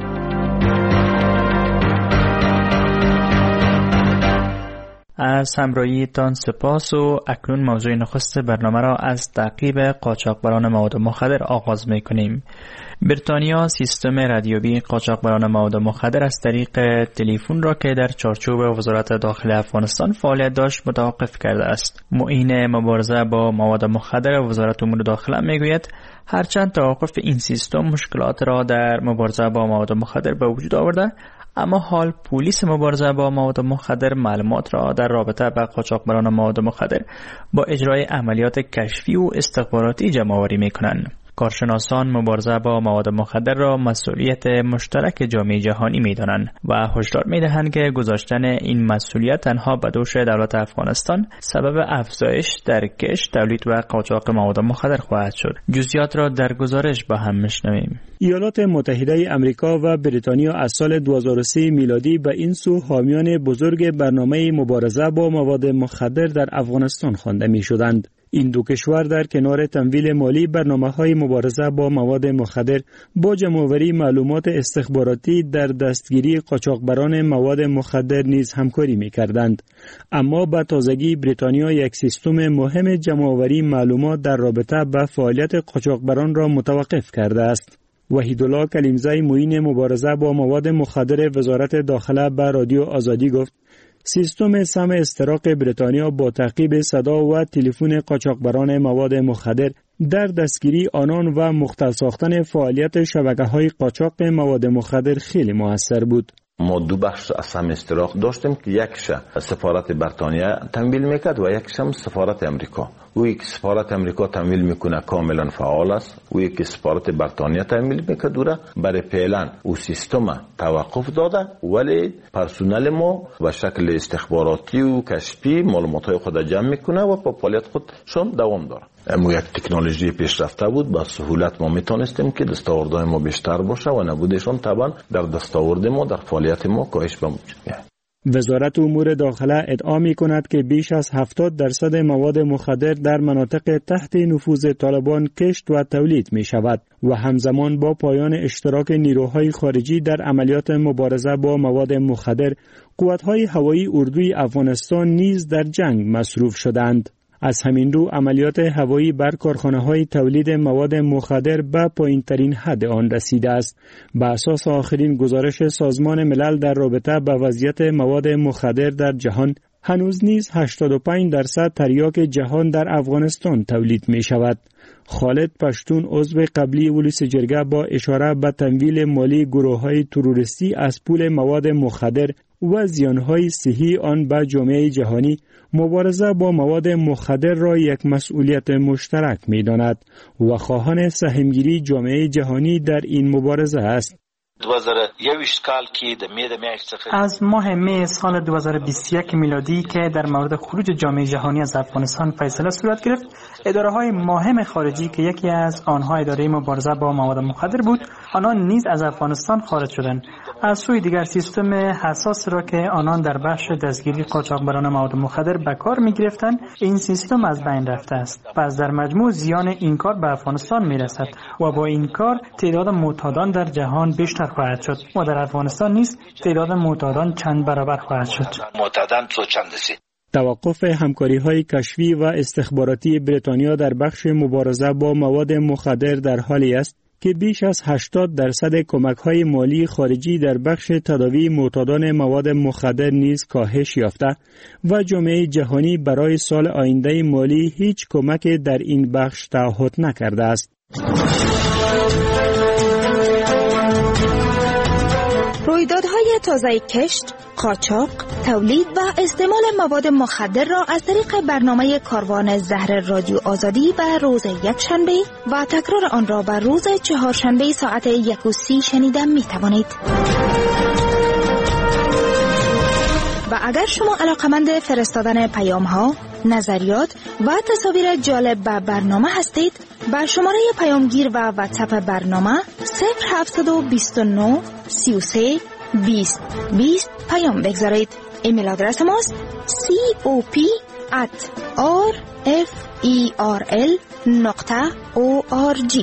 از همراهیتان سپاس و اکنون موضوع نخست برنامه را از تعقیب قاچاقبران مواد مخدر آغاز می‌کنیم. بریتانیا سیستم رادیویی قاچاقبران مواد مخدر از طریق تلفن را که در چارچوب وزارت داخلی افغانستان فعالیت داشت متوقف کرده است. معین مبارزه با مواد مخدر وزارت امور داخله میگوید هرچند توقف این سیستم مشکلات را در مبارزه با مواد مخدر به وجود آورده، اما حال پلیس مبارزه با مواد مخدر معلومات را در رابطه با قاچاقبران مواد مخدر با اجرای عملیات کشفی و استخباراتی جمع‌آوری می‌کنند. کارشناسان مبارزه با مواد مخدر را مسئولیت مشترک جامعه جهانی می‌دانند و هشدار می‌دهند که گذاشتن این مسئولیت تنها به دوش دولت افغانستان سبب افزایش در کشت، تولید و قاچاق مواد مخدر خواهد شد. جزئیات را در گزارش با هم می‌شنویم. ایالات متحده امریکا و بریتانیا از سال دو هزار و سه میلادی به این سو حامیان بزرگ برنامه مبارزه با مواد مخدر در افغانستان خوانده می‌شدند. این دو کشور در کنار تمویل مالی برنامه‌های مبارزه با مواد مخدر با جمع‌آوری معلومات استخباراتی در دستگیری قاچاقبران مواد مخدر نیز همکاری می‌کردند. اما به تازگی بریتانیا یک سیستم مهم جمع‌آوری معلومات در رابطه با فعالیت قاچاقبران را متوقف کرده است. وحیدالله کلیمزی معین مبارزه با مواد مخدر وزارت داخله به رادیو آزادی گفت سیستم سم استراق بریتانیا با تعقیب صدا و تلفن قاچاقبران مواد مخدر در دستگیری آنان و مختل ساختن فعالیت شبکه‌های قاچاق مواد مخدر خیلی موثر بود. ما دو بخش از هم استراق داشتیم که یکش سفارت بریتانیا تمویل میکرد و یکش هم سفارت امریکا. و یک سفارت امریکا تمویل میکنه کاملا فعال است و یک سفارت بریتانیا تمویل میکنه دوره برای فعلا او سیستم توقف داده، ولی پرسنل ما به شکل استخباراتی و کشفی معلومات خود جمع میکنه و با فعالیت خودشون دوام داره. اما یک تکنولوژی پیشرفته بود، با سهولت ما میتونستیم که دستاوردهای ما بیشتر باشه و نبودشون طبعا در دستاورد ما در فعالیت ما کاهش به وجود میاد. وزارت امور داخله ادعا می کند که بیش از هفتاد درصد مواد مخدر در مناطق تحت نفوذ طالبان کشت و تولید می شود و همزمان با پایان اشتراک نیروهای خارجی در عملیات مبارزه با مواد مخدر، قوت‌های هوایی اردوی افغانستان نیز در جنگ مصروف شدند. از همین رو عملیات هوایی بر کارخانه‌های تولید مواد مخدر به پایین‌ترین حد آن رسیده است. بر اساس آخرین گزارش سازمان ملل در رابطه با وضعیت مواد مخدر در جهان، هنوز نیز هشتاد و پنج درصد تریاک جهان در افغانستان تولید می شود. خالد پشتون عضو قبلی ولس جرگه با اشاره به تمویل مالی گروه‌های تروریستی از پول مواد مخدر و زیانهای صحی آن به جامعه جهانی، مبارزه با مواد مخدر را یک مسئولیت مشترک می داند و خواهان سهمگیری جامعه جهانی در این مبارزه است. از ماه می سال دو هزار و بیست و یک میلادی که در مورد خروج جامعه جهانی از افغانستان فیصله صورت گرفت، اداره‌های مهم خارجی که یکی از آنها اداره مبارزه با مواد مخدر بود، آنان نیز از افغانستان خارج شدند. از سوی دیگر سیستم حساس را که آنان در بخش دستگیری قاچاقبران مواد مخدر به کار می‌گرفتند، این سیستم از بین رفته است. پس در مجموع زیان این کار به افغانستان می‌رسد و با این کار تعداد معتادان در جهان بیشتر خواهد شد و در افغانستان نیز تعداد معتادان چند برابر خواهد شد. معتادان تو چند است؟ توقف همکاری‌های کشفی و استخباراتی بریتانیا در بخش مبارزه با مواد مخدر در حالی است که بیش از هشتاد درصد کمک‌های مالی خارجی در بخش تداوی معتادان مواد مخدر نیز کاهش یافته و جامعه جهانی برای سال آینده مالی هیچ کمک در این بخش تعهد نکرده است. رویدادهای تازه کشت، قاچاق، تولید و استعمال مواد مخدر را از طریق برنامه کاروان زهر رادیو آزادی به روز یکشنبه و تکرار آن را به روز چهارشنبه ساعت یک و سی شنیده می توانید. و اگر شما علاقمند فرستادن پیام ها، نظریات و تصاویر جالب به برنامه هستید، بر شماره پیامگیر و واتساپ برنامه صفر هفت دو نه سی و سه بیست بیست پیام بگذارید. ایمیل آدرس ماست cop at rferl نقطه org.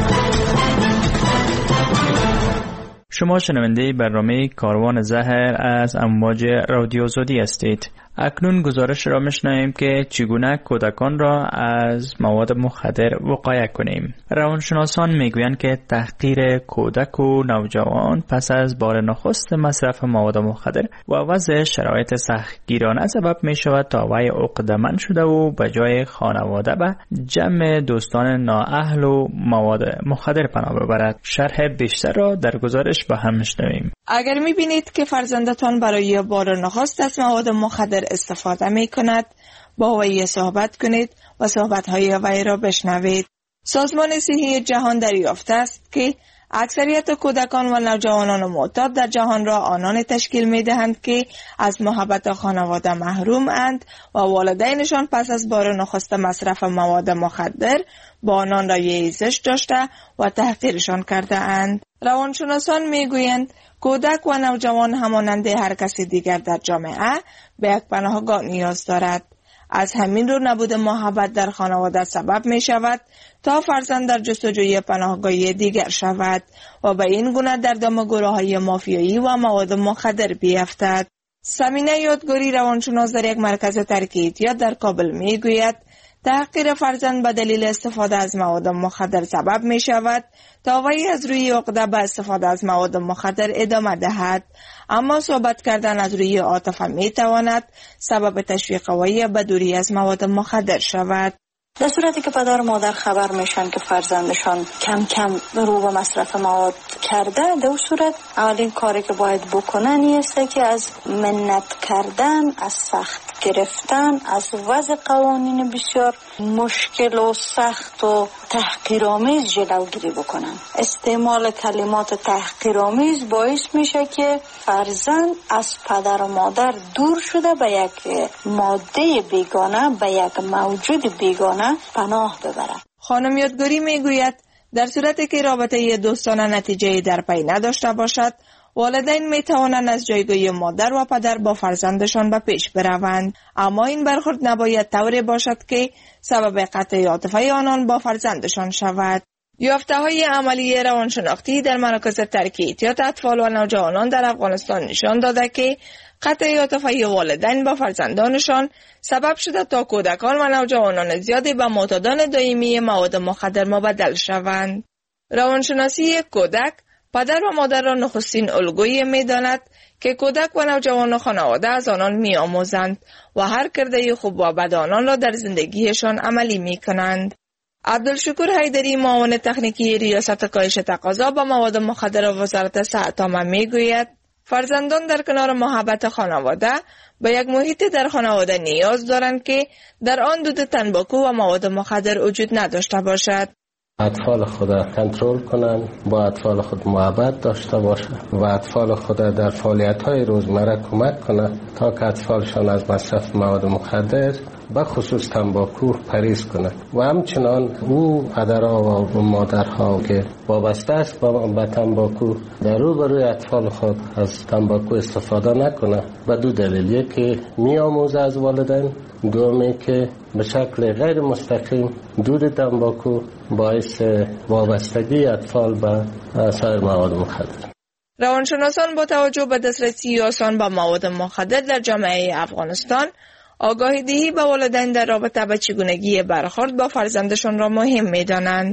شما شنونده برنامه کاروان زهر از امواج رادیو آزادی هستید. اکنون گزارش را میشنویم که چگونه کودکان را از مواد مخدر وقایه کنیم. روانشناسان میگویند که تحقیر کودک و نوجوان پس از بار نخست مصرف مواد مخدر و وضع شرایط سختگیرانه سبب می شود تا وی عقده‌مند شده و به جای خانواده به جمع دوستان نااهل و مواد مخدر پناه ببرد. شرح بیشتر را در گزارش با هم میشنویم. اگر میبینید که فرزندتان برای بار نخست از مواد مخدر استفاده می کند، با وی صحبت کنید و صحبت‌های وی را بشنوید. سازمان صحی جهان دریافته است که اکثریت کودکان و نوجوانان معتاد در جهان را آنان تشکیل می دهند که از محبت خانواده محروم اند و والدینشان پس از بار نخست مصرف مواد مخدر با آنان رایزش داشته و تحقیرشان کرده اند. روانشناسان می گویند کودک و نوجوان همانند هر کسی دیگر در جامعه به یک پناهگاه نیاز دارد. از همین رو نبود محبت در خانواده سبب می شود تا فرزند در جستجوی پناهگاهی دیگر شود و به این گونه در دام گروه‌های مافیایی و مواد مخدر بیفتد. سمینه یادگاری روانشناس در یک مرکز ترک اعتیاد در کابل می گوید تحقیر فرزند به دلیل استفاده از مواد مخدر سبب می شود تا وی از روی عقده به استفاده از مواد مخدر ادامه دهد، اما صحبت کردن از روی عاطفه می تواند سبب تشویق وی به دوری از مواد مخدر شود. در صورتی که پدر و مادر خبر میشن که فرزندشان کم کم رو به مصرف مواد کرده، در صورت اولین کاری که باید بکنن است که از منت کردن، از سخت گرفتن، از وضع قوانین بسیار مشکل و سخت و تحقیرآمیز جلوگیری بکنن. استعمال کلمات تحقیرآمیز باعث میشه که فرزند از پدر و مادر دور شده به یک ماده بیگانه، به یک موجود بیگانه پناه ببرد. خانم یادگاری میگوید در صورتی که رابطه دوستانه نتیجه در پی نداشته باشد، والدین می توانند از جایگاه مادر و پدر با فرزندشان به پیش بروند، اما این برخورد نباید طوری باشد که سبب قطع عاطفه آنان با فرزندشان شود. یافته‌های عملی روانشناختی در مراکز ترک اعتیاد اطفال و نوجوانان در افغانستان نشان داده که قطع عاطفه والدین با فرزندانشان سبب شده تا کودکان و نوجوانان زیادی به معتادان دائمی مواد مخدر مبدل شوند. روانشناسی کودک پدر و مادر را نخستین الگویی می داند که کودک و نوجوان و خانواده از آنان می آموزند و هر کرده خوب و بد آنان را در زندگیشان عملی می کنند. عبدالشکور حیدری، معاون تکنیکی ریاست کاهش تقاضا با مواد مخدر و وزارت صحت عامه می گوید فرزندان در کنار محبت خانواده به یک محیط در خانواده نیاز دارند که در آن دود تنباکو و مواد مخدر وجود نداشته باشد. اطفال خود کنترل کنند، با اطفال خود محبت داشته باشند و اطفال خود در فعالیت‌های روزمره کمک کنند تا که اطفالشان از مصرف مواد مخدر به خصوص تنباکو پرهیز کنند و همچنان او پدرها و مادرها که وابسته است به تنباکو در روبروی اطفال خود از تنباکو استفاده نکنند. به دو دلیل: یکی می‌آموزه از والدین، دومی که به شکل غیر مستقیم دود تنباکو باعث وابستگی اطفال به سایر مواد مخدر. روانشناسان با توجه به دسترسی آسان به مواد مخدر در جامعه افغانستان، آگاهی دهی به والدین در رابطه با چگونگی برخورد با فرزندشان را مهم می دانند.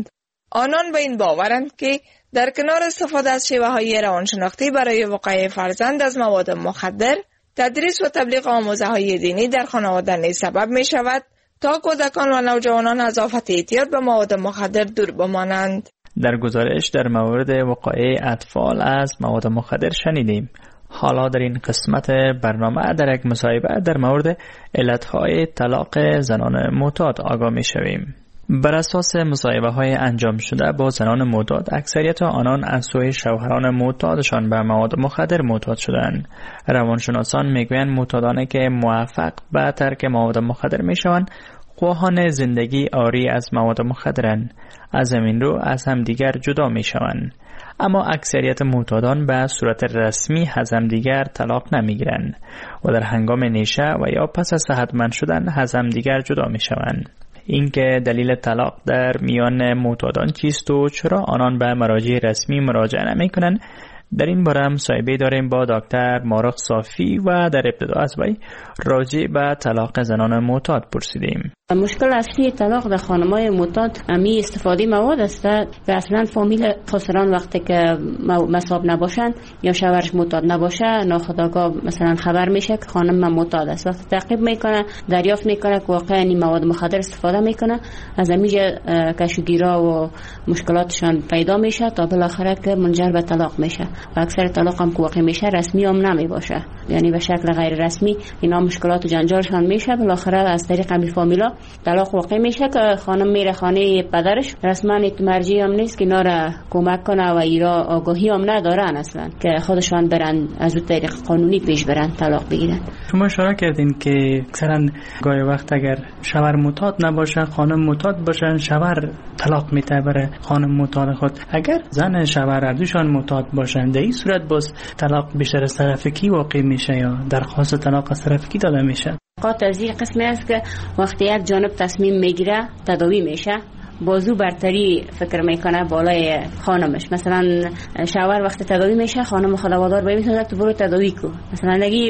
آنان به این باورند که در کنار استفاده از شیوه‌های روانشناختی برای وقایع فرزند از مواد مخدر، تدریس و تبلیغ آموزه‌های دینی در خانواده نیز سبب می شود تا کودکان و نوجوانان از آفت اعتیاد به مواد مخدر دور بمانند. در گزارش در مورد وقایع اطفال از مواد مخدر شنیدیم. حالا در این قسمت برنامه در یک مصاحبه در مورد علتهای طلاق زنان معتاد آگاه می شویم. بر اساس مصاحبه های انجام شده با زنان معتاد، اکثریت آنان از سوی شوهران معتادشان به مواد مخدر معتاد شدند. روانشناسان میگویند معتادانی که موفق به ترک مواد مخدر میشوند خواهان زندگی آری از مواد مخدرند، از همین رو از همدیگر جدا میشوند. اما اکثریت معتادان به صورت رسمی از همدیگر طلاق نمیگیرند و در هنگام نیشه و یا پس از صحتمند شدن از همدیگر جدا میشوند. اینکه دلیل طلاق در میان معتادان چیست و چرا آنان به مراجع رسمی مراجعه نمی‌کنند، در این باره مصاحبه داریم با دکتر مارخ صافی و در ابتدا از وی راجع به طلاق زنان معتاد پرسیدیم. مشکل اصلی طلاق در خانم‌های معتاد امی استفاده مواد است و اصلا فامیل خسران وقتی که مصاب نباشند یا شوهرش معتاد نباشه ناخودآگاه مثلا خبر میشه که خانم معتاد است. وقتی تعقیب میکنه دریافت میکنه که واقعا این مواد مخدر استفاده میکنه، از همیشه کشوگیرا و مشکلاتشان پیدا میشه تا بالاخره که منجر به طلاق میشه و اکثر طلاق هم که واقع میشه رسمی هم نمی باشه، یعنی به شکل غیر رسمی اینا مشکلات و جنجالشان میشه. بالاخره از طریق همین فامیلا طلاق واقع میشه که خانم میره خانه پدرش، رسما مرجعی هم نیست که اینا را کمک کنه و ایرا آگاهی هم ندارن اصلا که خودشان برن از اون طریق قانونی پیش برن طلاق بگیرن. شما اشاره کردین که اکثرا گاهی وقت اگر شوهر معتاد نباشه خانم معتاد باشن شوهر طلاق میده برای خانم معتاد خود. اگر زن شوهر هر دوشان معتاد باشن در این صورت باز طلاق بیشتر از طرف کی واقع میشه یا درخواست طلاق از طرف کی داده میشه؟ قاطع از این قسمی است که وقتی یک جانب تصمیم میگیره تداوی میشه، بازو برتری فکر میکنه بالای خانمش. مثلا شوهر وقتی تداوی میشه خانم خانوادار بمیسازه تو برو تداوی کو، مثلا نگی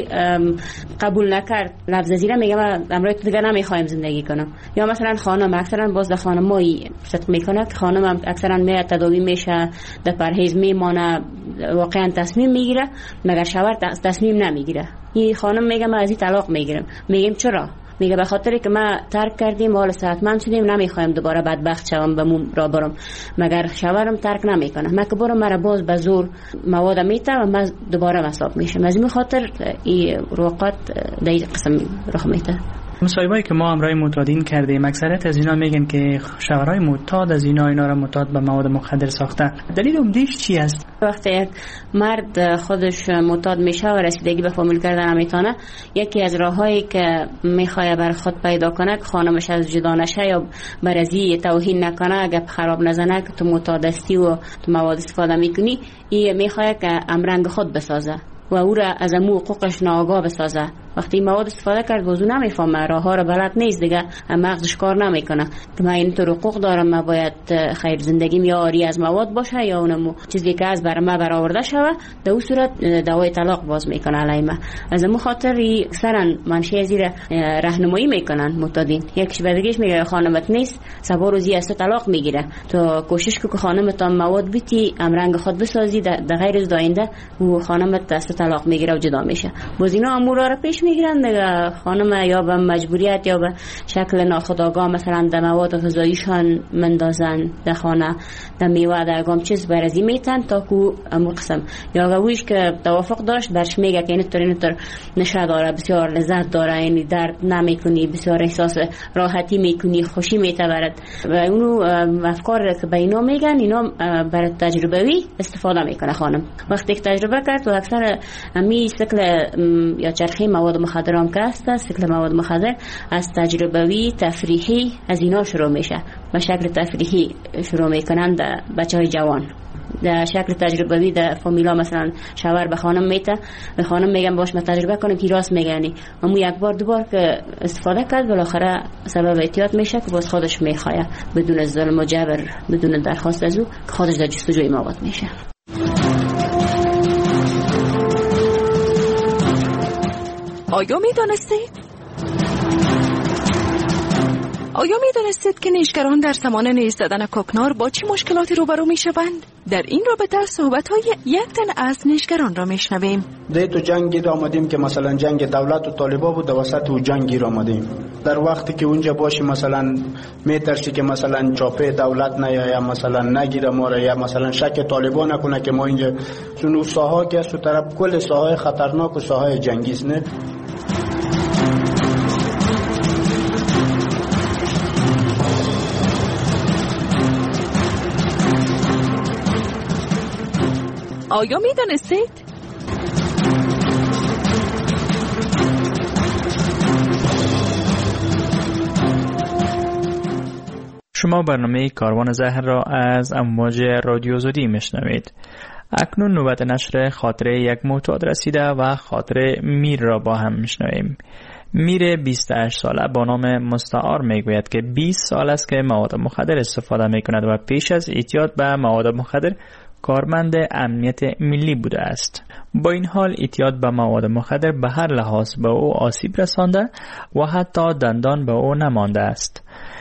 قبول نکرد لفظ زیره میگه من امروز تو دیگه نمیخوایم زندگی کنم. یا مثلا خانم اکثرا باز در خانمایی صدق میکنه که خانم اکثرا میاد تداوی میشه در پرهیز میمانه، واقعا تصمیم میگیره مگر شوهر تصمیم نمیگیره. این خانم میگه من از این طلاق میگیرم. میگیم چرا؟ میگه به خاطر که ما ترک کردیم حالا صحتمند شدیم نمیخوایم دوباره بدبخت شوم به مو را برم، مگر شوهرم ترک نمیکنه ما که برم مرا باز به زور مواد میته و ما دوباره مصاب میشم. از این خاطر این روقات در این قسم رخ میته. مصاحبه‌ای که ما همراه معتادین کردیم اکثریت از اینا میگن که شوهرای معتاد از اینا اینا را معتاد به مواد مخدر ساخته. دلیل عمده‌اش چی است؟ وقتی یک مرد خودش معتاد میشه و رسیدگی به فامیل کردن نمیتونه، یکی از راههایی که میخواد بر خود پیدا کنه که خانمش از جدا نشه یا بر ازی توهین نکنه، گپ خراب نزنه که تو معتاد هستی و تو مواد استفاده میکنی، این میخواد که امرنگ خود بسازه و او را از امو حقوقش ناآگاه بسازه. وقتی مواد استفاده کرد بازو نمیفهمه، راه ها را بلد نیست دیگه، مغزش کار نمیکنه که من این تو حقوق دارم، من باید خیر زندگی میاری از مواد باشه یا اونمو چیزی که از بر ما برآورده شوه، در اون صورت دعوای طلاق باز میکنه علی ما. از امو خاطر اکثرا منشی زیر راهنمایی میکنن معتادین. یکیش بدگیش میگه خانمت نیست سبا روزی از طلاق میگیره، تو کوشش کو که خانمت مواد بیتی امرنگ خود بسازی در غیر از داینده و خانمت از طلاق میگیره و جدا میشه. باز اینا امور را پیش میگیرن دیگه، خانم یا به مجبوریت یا به شکل ناخودآگاه مثلا در مواد غذاییشان مندازن در خانه، در میوه در گام چیز برازی میتن تا کو امور قسم یا گویش که توافق داشت برش میگه که اینطور اینطور نشه داره، بسیار لذت داره، یعنی درد نمیکنی، بسیار احساس راحتی میکنی، خوشی میتبرد و اونو افکار که به اینا میگن اینا برای تجربوی استفاده میکنه خانم. وقتی که تجربه کرد و اکثر امی سکل یا چرخی مواد مخدر هم که هست، سکل مواد مخدر از تجربوی تفریحی از اینا شروع میشه، به شکل تفریحی شروع میکنن در بچه های جوان. در شکل تجربوی در فامیلا مثلا شوهر به خانم میته، به خانم میگن باش ما تجربه کنیم که راست میگنی، اما یک بار دو بار که استفاده کرد بالاخره سبب اعتیاد میشه که باز خودش میخواه بدون ظلم و جبر، بدون درخواست از او که خودش در جستجوی مواد میشه. آیا می دانستید؟ آیا می دانستید که نیشگران در زمان نیز زدن کوکنار با چه مشکلاتی روبرو می شوند؟ در این رابطه صحبت های یک تن از نیشگران را می شنویم. ده تو جنگی را آمدیم که مثلا جنگ دولت و طالبا بود، وسط و جنگی را آمدیم. در وقتی که اونجا باشی مثلا می ترسی که مثلا چاپه دولت نه یا مثلا نگیره ما را، یا مثلا شک طالبا نکنه که ما اینجا چون ساحا که است و طرف کل ساحای خطرناک و ساحای جنگی است. نه آیا می دانستید؟ شما برنامه کاروان زهر را از امواج رادیو زودی میشنوید. اکنون نوبت نشر خاطره یک معتاد رسیده و خاطره میر را با هم میشنویم. میر بیست و هشت ساله با نام مستعار میگوید که بیست سال است که مواد مخدر استفاده میکند و پیش از اعتیاد به مواد مخدر کارمند امنیت ملی بوده است. با این حال اعتیاد به مواد مخدر به هر لحاظ به او آسیب رسانده و حتی دندان به او نمانده است.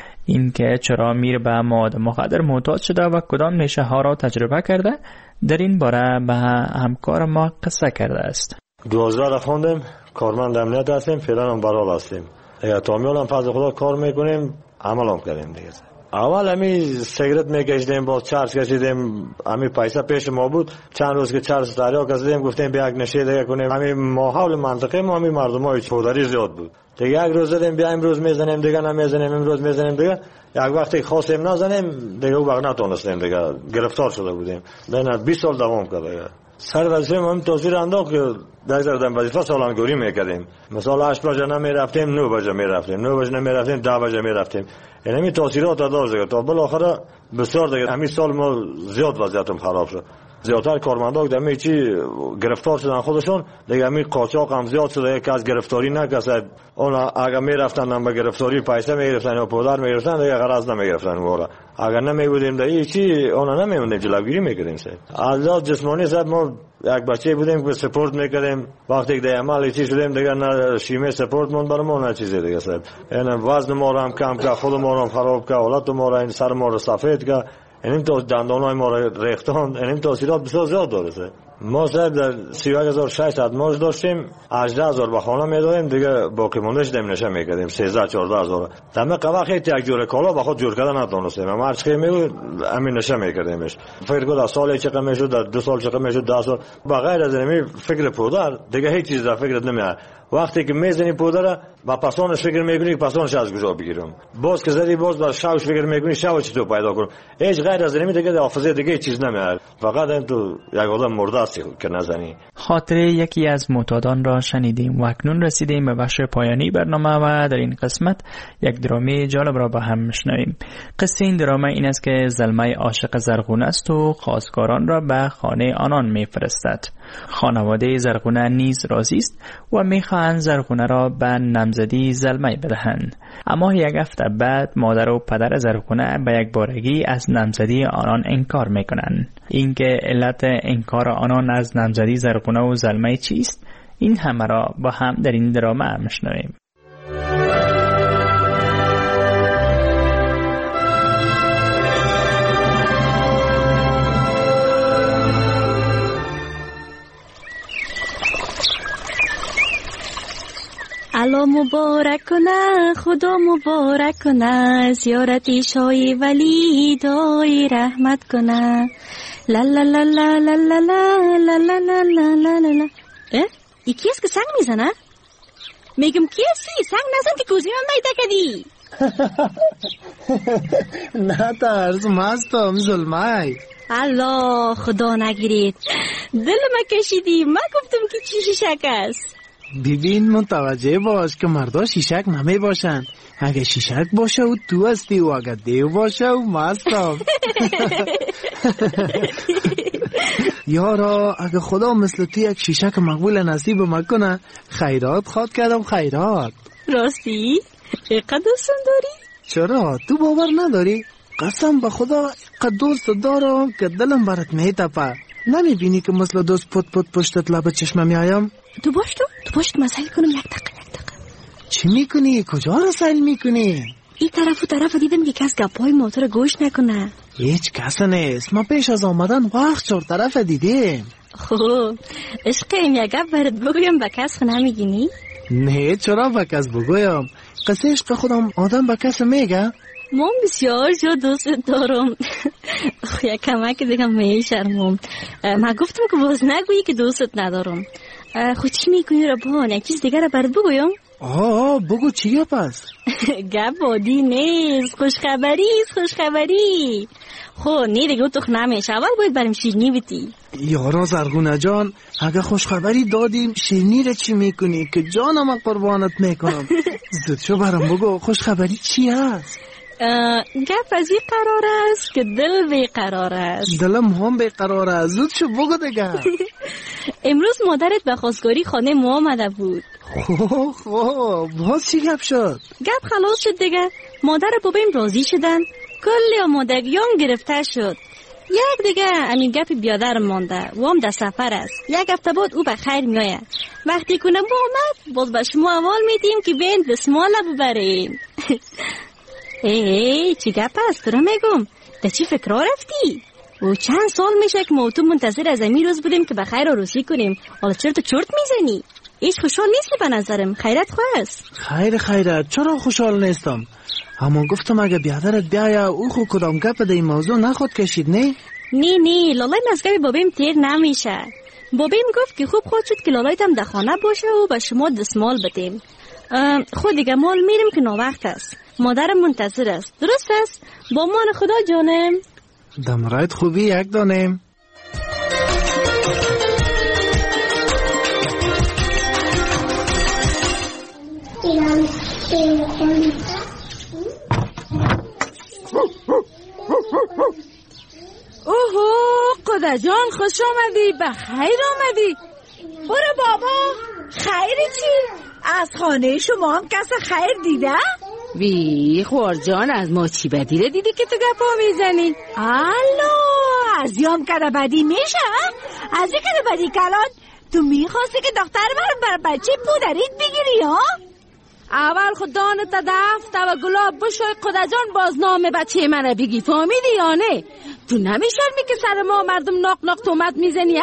اینکه چرا میر به مواد مخدر معتاد شده و کدام نشه ها را تجربه کرده، در این باره به همکار ما قصه کرده است. دوازده را خوندیم، کارمند امنیت هستیم، فعلا هم برال هستیم. اگر تامیال هم فضل خدا کار میکنیم، عمل هم کردیم دیگه. اول همی سیگرت میکشیدیم، باز چرس کشیدیم، همی پیسه پیش ما بود، چند روز که چرس دریا کشیدیم گفتیم بیا یک نشه دیگه کنیم. همی ماحول منطقه ما همی مردمای چودری زیاد بود دیگه. یک روز زدیم بیا امروز میزنیم دیگه نمیزنیم، امروز میزنیم دیگه، یک وقتی خواستیم نزنیم دیگه او وقت نتونستیم دیگه، گرفتار شده بودیم. نه بیست سال دوام کرد. سر وظیفه ما هم تاثیر انداخت که در در وظیفه سالانگوری میکردیم. مثلا هشت بجه نمیرفتیم، نه بجه میرفتیم، نه بجه نمیرفتیم، ده بجه میرفتیم. یعنی می تاثیرات داشت دیگه. تا بالاخره بسیار دیگه همین سال ما زیاد وضعیتم خراب شد. زیادتر کارمندا که همین چی گرفتار شدن خودشون دیگه، همین قاچاق هم زیاد شده که از گرفتاری نکسد. اون اگه میرفتن هم به گرفتاری پیسه میگرفتن یا پودر میگرفتن دیگه غرض نمیگرفتن وره. اگر نمیبودیم دیگه چی اونا نمیموندیم، جلوگیری میکردیم. سه از جسمانی صد ما یک بچه بودیم که سپورت میکردیم، وقتی که عمل چی شدیم دیگه نه شیمه سپورت مون برامون نه چیزی دیگه. سر یعنی وزن ما رو هم کم که، خود ما رو هم خراب که، حالت ما رو این سر ما رو سفید که، این تو دندانای ما رو ریختان، این تاثیرات بسیار زیاد داره. ما سر در سی و یک هزار و ششصد معاش داشتیم، هجده هزار به خانه میدادیم دیگه، باقی مونده شدیم نشه میکردیم سیزده چهارده هزار. دم قوا خیلی یک جور کالا با خود جور کردن نتونستیم. ما هر چی میگو همین نشه میکردیمش. فکر کنم سال چقدر میشد، در دو سال چقدر میشد، ده سال. با غیر از این فکر پودر دیگه هیچ چیز در فکرت نمیاد. وقتی که میزنی پودر با پسانش فکر میکنی که پسانش از کجا بگیرم، باز که زدی باز با شاوش فکر میکنی شاوش چطور پیدا کنم. هیچ غیر از این دیگه حافظه دیگه چیز نمیاد. فقط این تو یک آدم مرده است که نزنی. خاطره یکی از معتادان را شنیدیم و اکنون رسیدیم به بخش پایانی برنامه و در این قسمت یک درامه جالب را با هم میشنویم. قصه این درامه این است که زلمه عاشق زرغونه است و خواستگاران را به خانه آنان میفرستد. خانواده زرغونه نیز راضی است و میخواهند زرغونه را به نامزدی زلمه بدهند. اما یک هفته بعد مادر و پدر زرغونه به یک بارگی از نامزدی آنان انکار میکنند. اینکه علت انکار آنان از نامزدی زرغونه و زلمه چیست، این همه را با هم در این درامه میشنویم. الله مبارک کنه، خدا مبارک کنه، زیارتی شای ولی دای رحمت کنه. لا لا لا لا لا لا لا لا لا لا لا لا لا. اه؟ ای کی است که سنگ میزنه؟ میگم کی هستی؟ سنگ نزن که کوزی من میده کدی. نه ترس، مستم ظلمه. الله خدا نگیرید، دل ما کشیدی. من گفتم که چی شیشک است. ببین متوجه باش که مردا شیشک نمی باشن. اگه شیشک باشه و تو هستی و اگه دیو باشه و مستم. یارا اگه خدا مثل تو یک شیشک مقبول نصیب مکنه، خیرات خواد کردم خیرات. راستی؟ اینقدر دوستم داری؟ چرا؟ تو باور نداری؟ قسم به خدا اینقدر دوست دارم که دلم برات میتپه. نمیبینی که مثل دوست پت پت پشتت لب چشمه میایم؟ تو باش تو تو باش تو مسئله کنم یک دقیقه یک دقیقه. چی میکنی؟ کجا رو سیل میکنی؟ این طرف و طرف دیدم که کس گپای موتور گوش نکنه. هیچ کس نیست. ما پیش از آمدن وقت چهار طرف دیدیم. خوب عشقیم یک گپ برات بگویم به کس نمیگینی؟ نه چرا به کس بگویم؟ قصه عشق خودم آدم به کس میگه؟ من بسیار جو دوست دارم. یک کمک دیگه میشرمم. من گفتم که باز نگویی که دوستت ندارم. خود چی میکنی ربان؟ یک چیز دیگه رو برات بگویم؟ آه بگو چیه پس؟ گپ بادی نیست، خوشخبری است، خوشخبری. خب نه دیگه تو نمیشه، اول باید بریم شیرینی بیتی. یارا زرگونه جان، اگه خوشخبری دادیم شیرینی رو چی میکنی که جانم قربانت میکنم؟ زود شو برام بگو خوشخبری چی هست؟ گپ از این قرار است که دل بیقرار است. دلم هم بیقرار است. زود شو بگو دیگه. امروز مادرت به خواستگاری خانه ما آمده بود. خواه خواه باز چی گپ شد؟ گپ خلاص شد دیگه. مادر بابیم راضی شدن، کلی آمادگیام گرفته شد. یک دیگه امین گپ بیادر مانده و هم در سفر است. یک هفته بعد او به خیر میآید. وقتی کنم با آمد باز به شما اول میدیم که بین دستمال ببرین. ای چی گپ است تو را میگم؟ در چی فکر رفتی؟ و چند سال میشه که ما تو منتظر از این روز بودیم که به خیر عروسی کنیم. حالا چرا تو چرت میزنی؟ هیچ خوشحال نیستی به نظرم. خیرت خواست. خیر خیرت چرا خوشحال نیستم؟ اما گفتم اگه بیادرت بیایه او خود کدام گپ در این موضوع نخود کشید نه؟ نه نه لالای مزگب بابیم تیر نمیشه. بابیم گفت که خوب خود شد که لالایت هم در خانه باشه و به شما دستمال بدیم. خود دیگه مال میریم که ناوقت است. مادرم منتظر است. درست است؟ با مان خدا جانم. دمرایت خوبی یک دانم. اوهو قدر جان خوش آمدی، به خیر آمدی. برو بابا. خیر چی؟ از خانه شما هم کس خیر دیده؟ وی خوار جان از ما چی بدی رو دیدی که تو گپا میزنی؟ الو از یام کده بدی میشه؟ از این کده بدی کلان تو میخواستی که دختر برم بر بچه پودریت بگیری ها؟ اول خودانت دفت و گلاب بشوی قدر جان بازنامه بچه منو بگی. فهمیدی یا نه؟ تو نمیشرمی که سر ما مردم ناق ناق تومت میزنی ها؟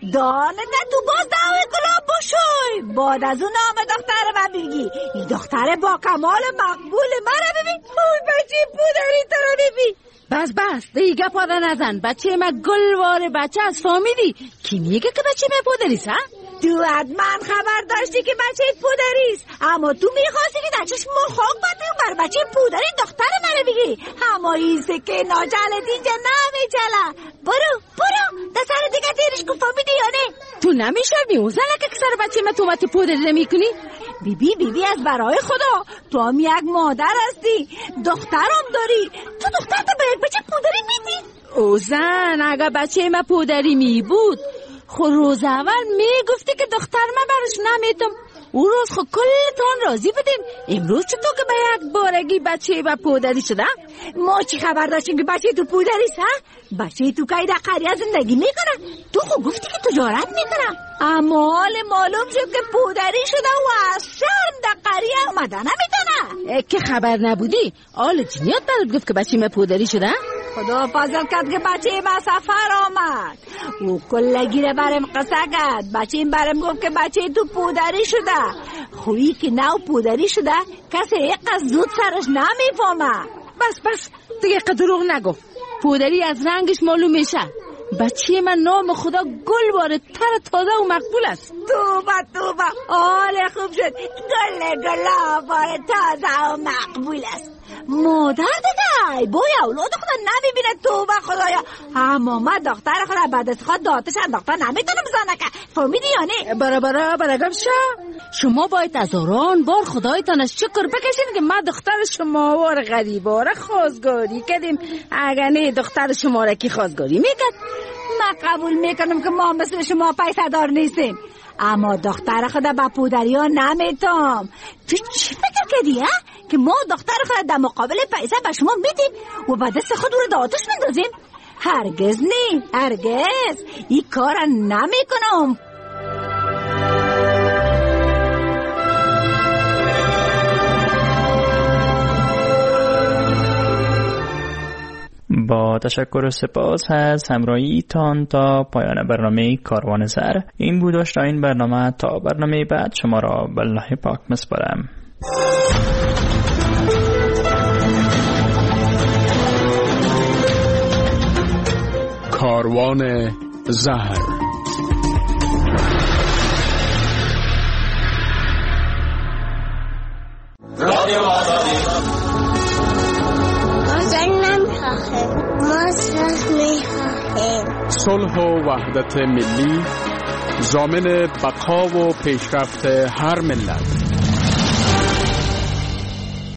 دانت تو باز دعوی گلاب بشوی بعد از اون نام دختر من بگی. این دختر با کمال مقبول من ببین. اوی بچه پودری تو رو ببین. بس بس دیگه پاده نزن. بچه من گلوار بچه از. فهمیدی کی میگه که بچه من پودریست ها؟ تو حتما خبر داشتی که بچه پودریست، اما تو میخواستی که در چشم خاک بدی و بر بچه پودری دختر منو بگی. اما این سکه ناجلت اینجا نمیچله. برو برو در سر دیگه تیرش کن. فهمیدی یا نه؟ تو نمیشرمی اون زنکه که سر بچه من تومت پودری نمیکنی؟ بیبی بیبی از برای خدا تو هم یک مادر هستی، دخترم داری. تو دختر تو به یک بچه پودری میدی؟ او زن اگه بچه من پودری می بود خود روز اول میگفتی که دختر من برش نمیتم. او روز خود کلتون راضی بودین. امروز چطور که به یک بارگی بچه و پودری شده؟ ما چی خبر داشتیم که بچه تو پودریست ها؟ بچه تو که در قریه زندگی میکنه. تو خود گفتی که تجارت میکنه، اما حال معلوم شد که پودری شده و از شرم در قریه اومده نمیتونه. که خبر نبودی؟ آل جنیات برات گفت که بچه من پودری شده؟ خدا فضل کرد که بچه من سفر آمد. او کلگی رو برم قصه کرد. بچه این برم گفت که بچه تو پودری شده. خویی که نو پودری شده کسی یک از زود سرش نمیفهمه. بس بس دیگه دروغ نگو. پودری از رنگش معلوم میشه. بچه من نام خدا گل باره تر تازه و مقبول است. توبه توبه آله خوب شد. گل گلا باره تازه و مقبول است. مادر دیگه بای اولاد خدا نمیبینه. توبه خدایا. اما من دختر خدا بعد از خود داتش انداخته نمیتونم بزنه که. فهمیدی یا نه؟ برا برا برا گمشا. شما باید از هزاران بار خدایتان از شکر بکشین که ما دختر شما وار غریباره خواستگاری کردیم. اگر نه دختر شما را کی خواستگاری میکرد؟ من قبول میکنم که ما مثل شما پیسه دار نیستیم، اما دختر خدا با پودری ها نمیتم. تو چی فکر کردی ها؟ که ما دختر خدا در مقابل پیسه به شما میدیم و با دست خود رو در آتش میندازیم؟ هرگز نه، هرگز این کار نمیکنم. با تشکر و سپاس از همراهی تان تا پایان برنامه کاروان زر. این بود داشت این برنامه. تا برنامه بعد شما را به الله پاک مسپارم. کاروان زهر. رادیو آزادی. ما جنگ نمیخواهیم، ما صلح میخواهیم. صلح و وحدت ملی ضامن بقا و پیشرفت هر ملت.